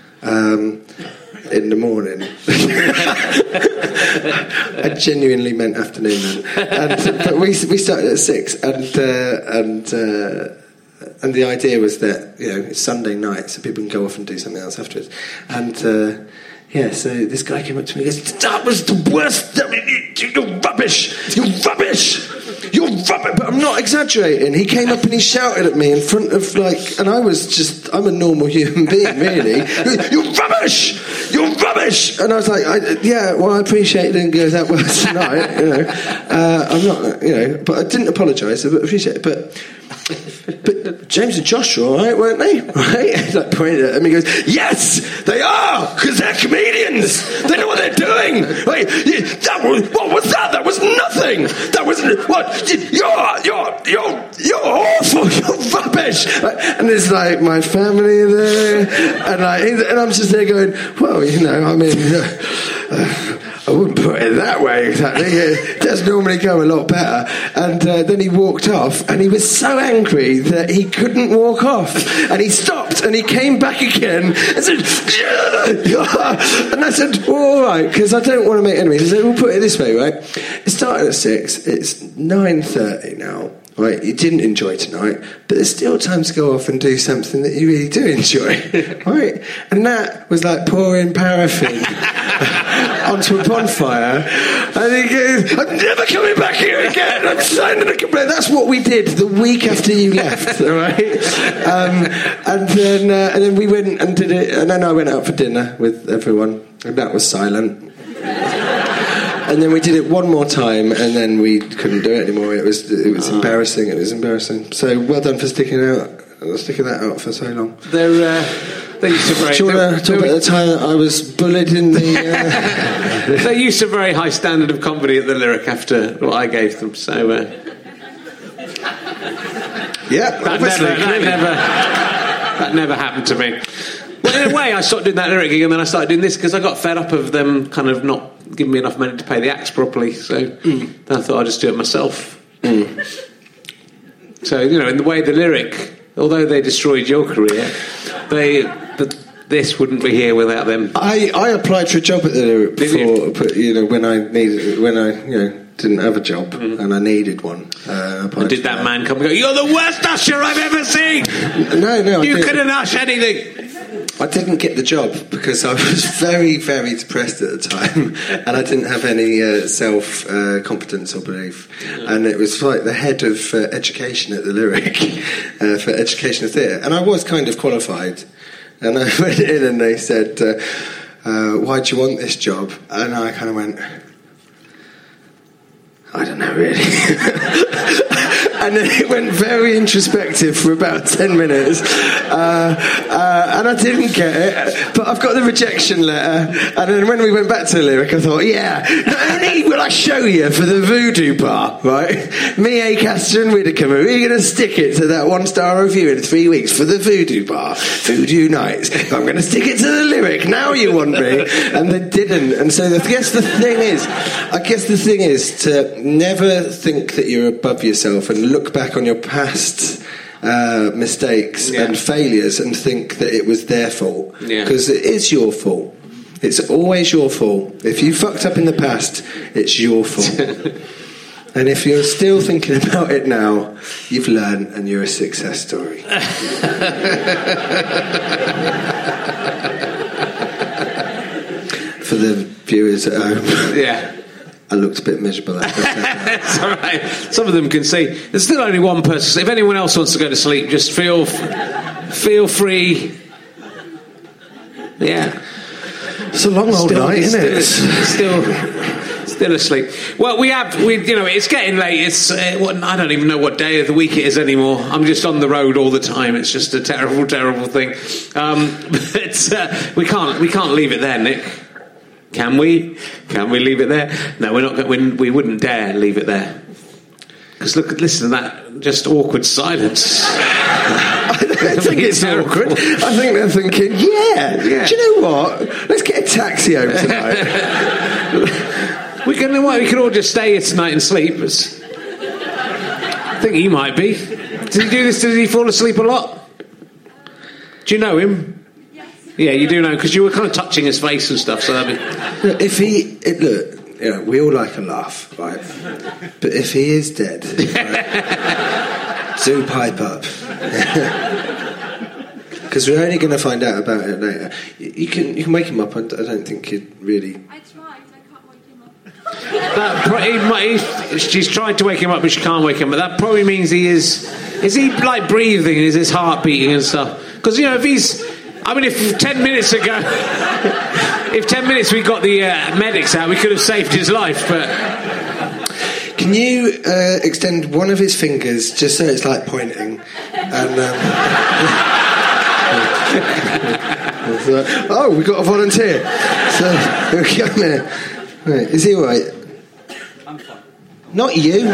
um, in the morning. I genuinely meant afternoon then. And, but we we started at six, and uh, and uh, and the idea was that, you know, it's Sunday night, so people can go off and do something else afterwards. And uh, yeah, so this guy came up to me and goes, that was the worst, you're rubbish, you're rubbish, you're rubbish. But I'm not exaggerating. He came up and he shouted at me in front of, like, and I was just, I'm a normal human being, really. You're rubbish, you're rubbish. And I was like, I, yeah, well, I appreciate it didn't go that well tonight, you know. Uh, I'm not, you know, but I didn't apologise, but appreciate it. But But James and Josh were all right, weren't they? Right? He's like pointing at him. He goes, yes, they are, because they're comedians. They know what they're doing. Right? That was, what was that? That was nothing. That was what? You're you're you're you're awful. You're rubbish. Right? And it's like my family are there, and like, and I'm just there going, well, you know, I mean. Uh, uh, I wouldn't put it that way exactly. It does normally go a lot better. And uh, then he walked off, and he was so angry that he couldn't walk off. And he stopped, and he came back again and said, and I said, all right, because I don't want to make enemies. I said, we'll put it this way, right? It started at six. It's nine thirty now. Right, you didn't enjoy tonight, but there's still time to go off and do something that you really do enjoy, right? And that was like pouring paraffin onto a bonfire, and he goes, I'm never coming back here again, I'm signing a complaint. That's what we did the week after you left, all right? Um, and then uh, and then we went and did it, and then I went out for dinner with everyone, and that was silent. And then we did it one more time, and then we couldn't do it anymore. It was it was oh. embarrassing. It was embarrassing. So well done for sticking out, sticking that out for so long. They're uh, they used to very. Do you want to talk about the time that I was bullied in the? Uh... They used a very high standard of comedy at the Lyric after what I gave them. So. Uh... Yeah, that never, that never, that never happened to me. Well, in a way, I stopped doing that Lyric gig, and then I started doing this because I got fed up of them kind of not giving me enough money to pay the acts properly. So mm. then I thought I'd just do it myself. Mm. So, you know, in the way the Lyric although they destroyed your career, they but this wouldn't be here without them. I, I applied for a job at the Lyric before, but, you know, when I needed, when I, you know, didn't have a job mm. and I needed one. Uh, and did that, that man come and go, "You're the worst usher I've ever seen"? No, no, you couldn't usher anything. I didn't get the job because I was very, very depressed at the time, and I didn't have any uh, self uh, confidence or belief. Mm. And it was like the head of uh, education at the Lyric uh, for educational theatre, and I was kind of qualified. And I went in and they said, uh, uh, "Why do you want this job?" And I kind of went, "I don't know, really." And then it went very introspective for about ten minutes, uh, uh, and I didn't get it, but I've got the rejection letter. And then when we went back to the Lyric, I thought, yeah, not only will I show you for the Voodoo Bar, right, me, Acaster and Widdicombe, we're going to stick it to that one-star review in three weeks for the Voodoo Bar, Voodoo Nights. I'm going to stick it to the Lyric, now you want me. And they didn't. And so I guess the thing is, I guess the thing is to never think that you're above yourself and look back on your past uh, mistakes yeah. and failures and think that it was their fault, because yeah. it is your fault. It's always your fault. If you fucked up in the past, it's your fault. And if you're still thinking about it now, you've learned and you're a success story. For the viewers at home, yeah, I looked a bit miserable. It's all right. Some of them can see. There's still only one person. If anyone else wants to go to sleep, just feel feel free. Yeah. It's a long old still, night, isn't still, it? Still, still asleep. Well, we have. We, you know, it's getting late. It's. Uh, what, I don't even know what day of the week it is anymore. I'm just on the road all the time. It's just a terrible, terrible thing. Um, but uh, we can't. We can't leave it there, Nick. Can we? Can we leave it there? No, we're not. We, we wouldn't dare leave it there. Because look, listen to that, just awkward silence. I don't think it's terrible. Awkward. I think they're thinking, yeah, yeah. Do you know what? Let's get a taxi home tonight. we can. Well, we can all just stay here tonight and sleep. It's, I think he might be. Did he do this? Did he fall asleep a lot? Do you know him? Yeah, you do know, because you were kind of touching his face and stuff. So I mean, look, if he it, look, you know, we all like a laugh, right? But if he is dead, right, do pipe up, because we're only going to find out about it later. You can you can wake him up. I don't think you'd really. I tried. I can't wake him up. That, he, he, she's tried to wake him up, but she can't wake him up. That probably means he is. Is he like breathing? Is his heart beating and stuff? Because you know, if he's. I mean, if ten minutes ago, if ten minutes we got the uh, medics out, we could have saved his life. But can you uh, extend one of his fingers just so it's like pointing? And um, oh, we got a volunteer. So come here. Right, is he all right? I'm fine. Not you.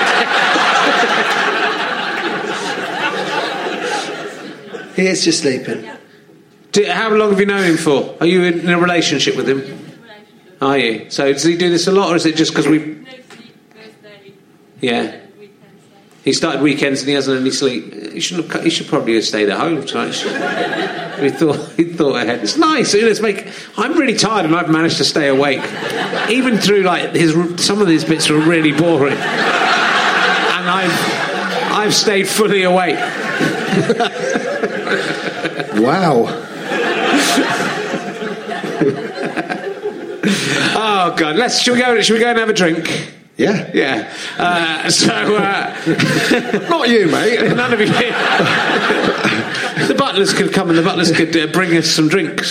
He is just sleeping. How long have you known him for? Are you in a relationship with him? Relationship. Are you? So does he do this a lot, or is it just because we... No sleep, birthday. Yeah. He started weekends and he hasn't had any sleep. He should have, he should probably have stayed at home tonight. he thought he thought ahead. It's nice. Let's make. I'm really tired and I've managed to stay awake, even through like his. Some of these bits were really boring, and I've I've stayed fully awake. Wow. Oh God! Let's. Should we go? Should we go and have a drink? Yeah. Yeah. Uh, so... Uh, not you, mate. None of you. The butlers could come and the butlers could uh, bring us some drinks.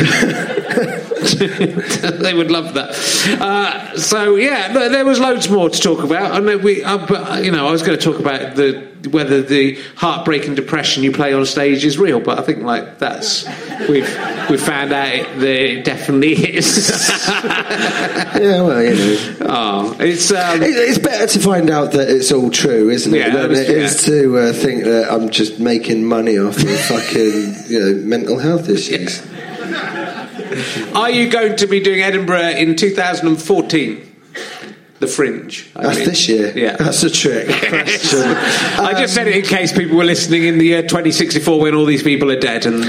They would love that. Uh, so, yeah, there was loads more to talk about. I know we, uh, but, you know, I was going to talk about the whether the heartbreak and depression you play on stage is real, but I think, like, that's... We've we've found out it, that it definitely is. Yeah, well, you know. Oh, it's... Um, it, it's better to find out that it's all true, isn't it, yeah, than was, it yeah. is to uh, think that I'm just making money off of fucking, you know, mental health issues. Are you going to be doing Edinburgh in two thousand fourteen? The Fringe. I That's mean. this year. Yeah. That's a trick question. I just said it in case people were listening in the year twenty sixty-four when all these people are dead. And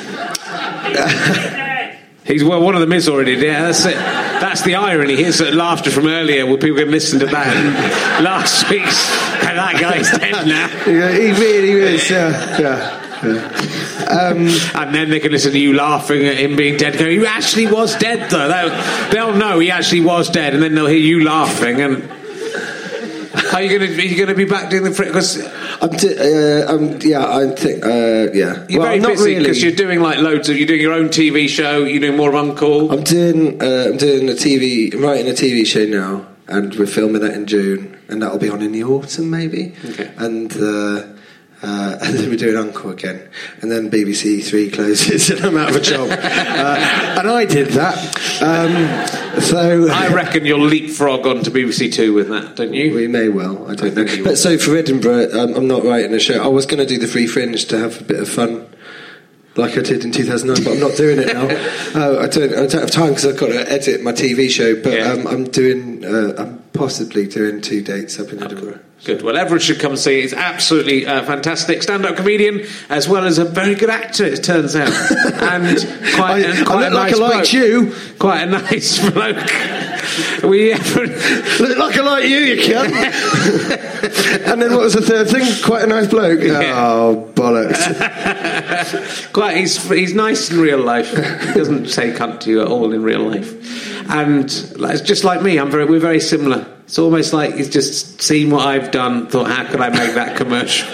he's well, one of them is already dead. That's it. That's the irony. Here's uh, laughter from earlier where people can listen to that. And last week's, and that guy's dead now. Yeah, he really is. Yeah, yeah. Yeah. Um, and then they can listen to you laughing at him being dead. Go, he actually was dead, though. They'll, they'll know he actually was dead, and then they'll hear you laughing. And are you going to? Are you going to be back doing the? Because I'm, t- uh, I'm, yeah, I think, uh, yeah. You're well, very not busy because really. you're doing like loads of. You're doing your own T V show. You're doing more of Uncle. I'm doing, uh, I'm doing a T V, I'm writing a T V show now, and we're filming that in June, and that'll be on in the autumn, maybe. Okay. And. Uh, Uh, and then we're doing Uncle again, and then B B C Three closes, and I'm out of a job. uh, and I did that. Um, so I reckon you'll leapfrog onto B B C Two with that, don't you? we may well. I don't I think know. you But will. so for Edinburgh, um, I'm not writing a show. I was going to do the Free Fringe to have a bit of fun, like I did in two thousand nine, but I'm not doing it now. uh, I don't. I don't have time because I've got to edit my T V show. But Yeah. um, I'm doing. Uh, I'm possibly doing two dates up in Edinburgh. Good. Well, everyone should come see it. He's absolutely uh, fantastic stand-up comedian, as well as a very good actor, it turns out, and quite, I- and quite I a look like nice I liked bloke. you. Quite a nice bloke. We Look like I like you, you cunt. And then what was the third thing? Quite a nice bloke. Yeah. Oh, bollocks. quite. He's he's nice in real life. He doesn't say cunt to you at all in real life, and it's just like me. I'm very. We're very similar. It's almost like he's just seen what I've done, thought, how could I make that commercial?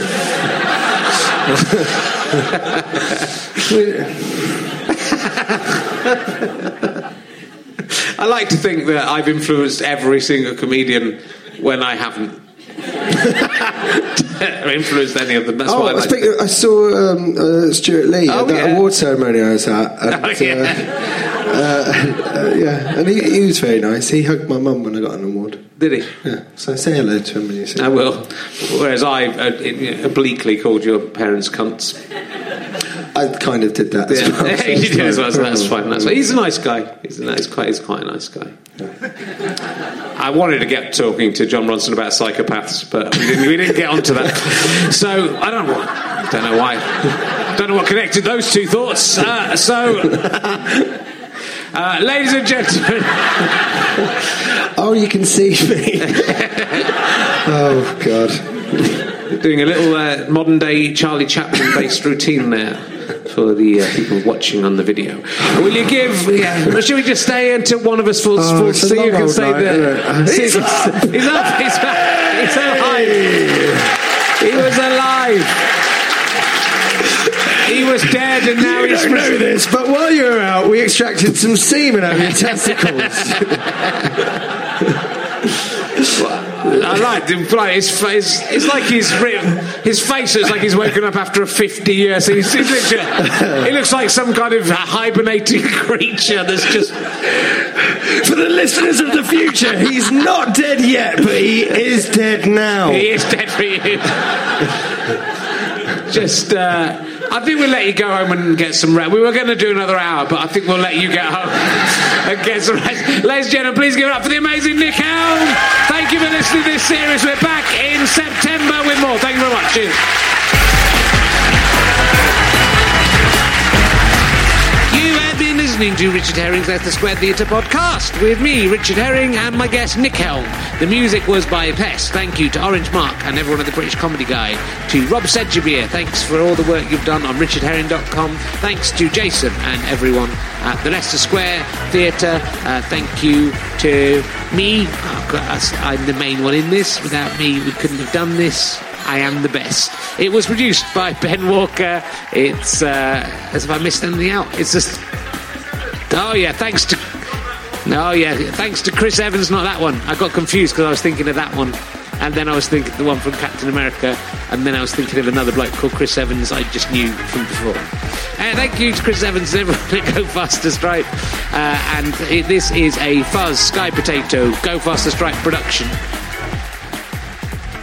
I like to think that I've influenced every single comedian when I haven't. Or influenced any of them. That's Oh, what I I, like. speak, I saw um, uh, Stuart Lee Oh, at that yeah. award ceremony I was at. And, Oh, yeah. uh, uh, yeah, and he, he was very nice. He hugged my mum when I got an award. Did he? Yeah, so say hello to him when you see I him. will. Whereas I uh, obliquely called your parents cunts. I kind of did that as well. Yeah, so you it's did as well, so fine. that's fine. That's fine. He's a nice guy. He's, a nice, quite, he's quite a nice guy. I wanted to get talking to John Ronson about psychopaths, but we didn't, we didn't get onto that. So I don't know. Don't know why. Don't know what connected those two thoughts. Uh, so, uh, ladies and gentlemen, Oh, you can see me. Oh, God. doing a little uh, modern day Charlie Chaplin based routine there for the uh, people watching on the video. Will you give? Yeah, should we just stay until one of us falls, Oh, falls it's a so you long can old say night, that isn't it? he's up. He's up. He's up. He's alive. He was alive. He was dead, and now You he's. don't know this, but while you were out, we extracted some semen out of your testicles. I like him. Like his face. It's like he's written, his face looks like he's woken up after a fifty years. He's, he's literally, he looks like some kind of hibernating creature that's just. For the listeners of the future, he's not dead yet, but he is dead now. He is dead for you. Just, uh, I think we'll let you go home and get some rest. We were going to do another hour, but I think we'll let you get home and get some rest. Ladies and gentlemen, please give it up for the amazing Nick Helm. Thank you for listening to this series. We're back in September with more. Thank you very much. Cheers. You have been listening to Richard Herring's Leicester Square Theatre podcast with me, Richard Herring, and my guest, Nick Helm. The music was by Pest. Thank you to Orange Mark and everyone at the British Comedy Guide. To Rob Sedgebeer, thanks for all the work you've done on richard herring dot com. Thanks to Jason and everyone at the Leicester Square Theatre. Uh, thank you to me. Oh, God, I'm the main one in this. Without me, we couldn't have done this. I am the best. It was produced by Ben Walker. It's uh, as if I missed anything out. It's just. Oh yeah, thanks to. Oh yeah, thanks to Chris Evans. Not that one. I got confused because I was thinking of that one, and then I was thinking the one from Captain America, and then I was thinking of another bloke called Chris Evans. I just knew from before. Uh, thank you to Chris Evans and everyone at Go Faster Stripe. Uh, and it, this is a Fuzz Sky Potato Go Faster Stripe production.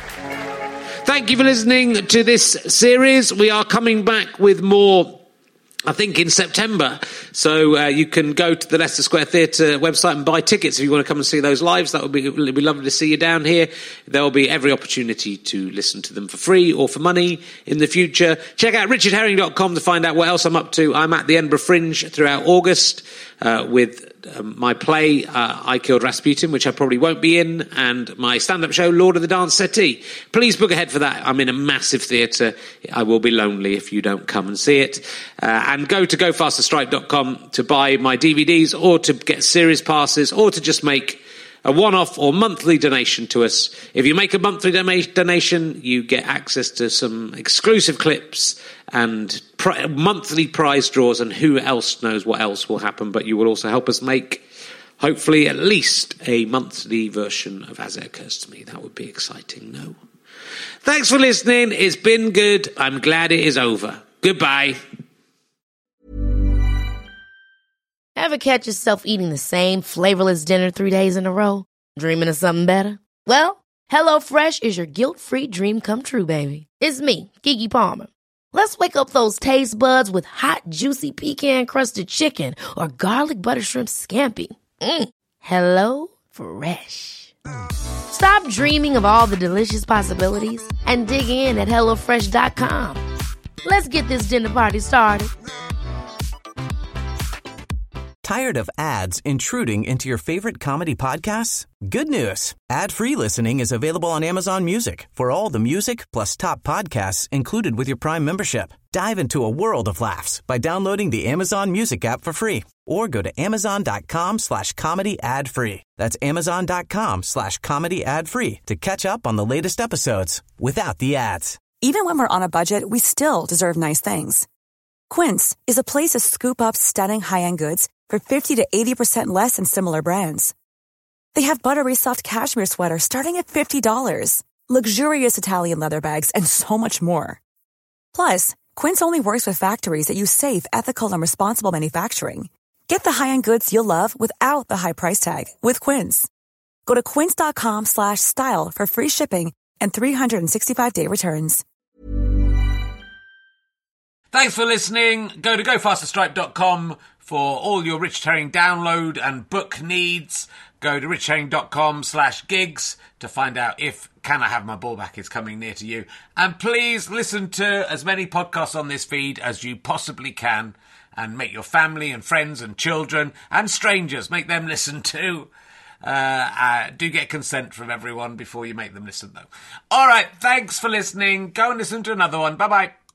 Thank you for listening to this series. We are coming back with more I think in September. So uh, you can go to the Leicester Square Theatre website and buy tickets if you want to come and see those lives. That would be, it would be lovely to see you down here. There will be every opportunity to listen to them for free or for money in the future. Check out richard herring dot com to find out what else I'm up to. I'm at the Edinburgh Fringe throughout August uh, with um, my play, uh, I Killed Rasputin, which I probably won't be in, and my stand-up show, Lord of the Dance Settee. Please book ahead for that. I'm in a massive theatre. I will be lonely if you don't come and see it. Uh, and go to go faster stripe dot com to buy my D V Ds or to get series passes or to just make a one-off or monthly donation to us. If you make a monthly dona- donation, you get access to some exclusive clips and pri- monthly prize draws, and who else knows what else will happen, but you will also help us make, hopefully, at least a monthly version of As It Occurs to Me. That would be exciting, no? Thanks for listening. It's been good. I'm glad it is over. Goodbye. Ever catch yourself eating the same flavorless dinner three days in a row? Dreaming of something better? Well, HelloFresh is your guilt-free dream come true, baby. It's me, Keke Palmer. Let's wake up those taste buds with hot, juicy pecan-crusted chicken or garlic butter shrimp scampi. Mm. Hello Fresh. Stop dreaming of all the delicious possibilities and dig in at hello fresh dot com. Let's get this dinner party started. Tired of ads intruding into your favorite comedy podcasts? Good news. Ad-free listening is available on Amazon Music for all the music plus top podcasts included with your Prime membership. Dive into a world of laughs by downloading the Amazon Music app for free or go to amazon.com slash comedy ad free. That's amazon.com slash comedy ad free to catch up on the latest episodes without the ads. Even when we're on a budget, we still deserve nice things. Quince is a place to scoop up stunning high-end goods for fifty to eighty percent less than similar brands. They have buttery soft cashmere sweaters starting at fifty dollars, luxurious Italian leather bags, and so much more. Plus, Quince only works with factories that use safe, ethical, and responsible manufacturing. Get the high-end goods you'll love without the high price tag with Quince. Go to quince.com slash style for free shipping and three sixty-five day returns. Thanks for listening. Go to go faster stripe dot com for all your Richard Herring download and book needs. Go to richard herring dot com slash gigs to find out if Can I Have My Ball Back is coming near to you. And please listen to as many podcasts on this feed as you possibly can, and make your family and friends and children and strangers, make them listen too. Uh, uh, do get consent from everyone before you make them listen, though. All right, thanks for listening. Go and listen to another one. Bye-bye.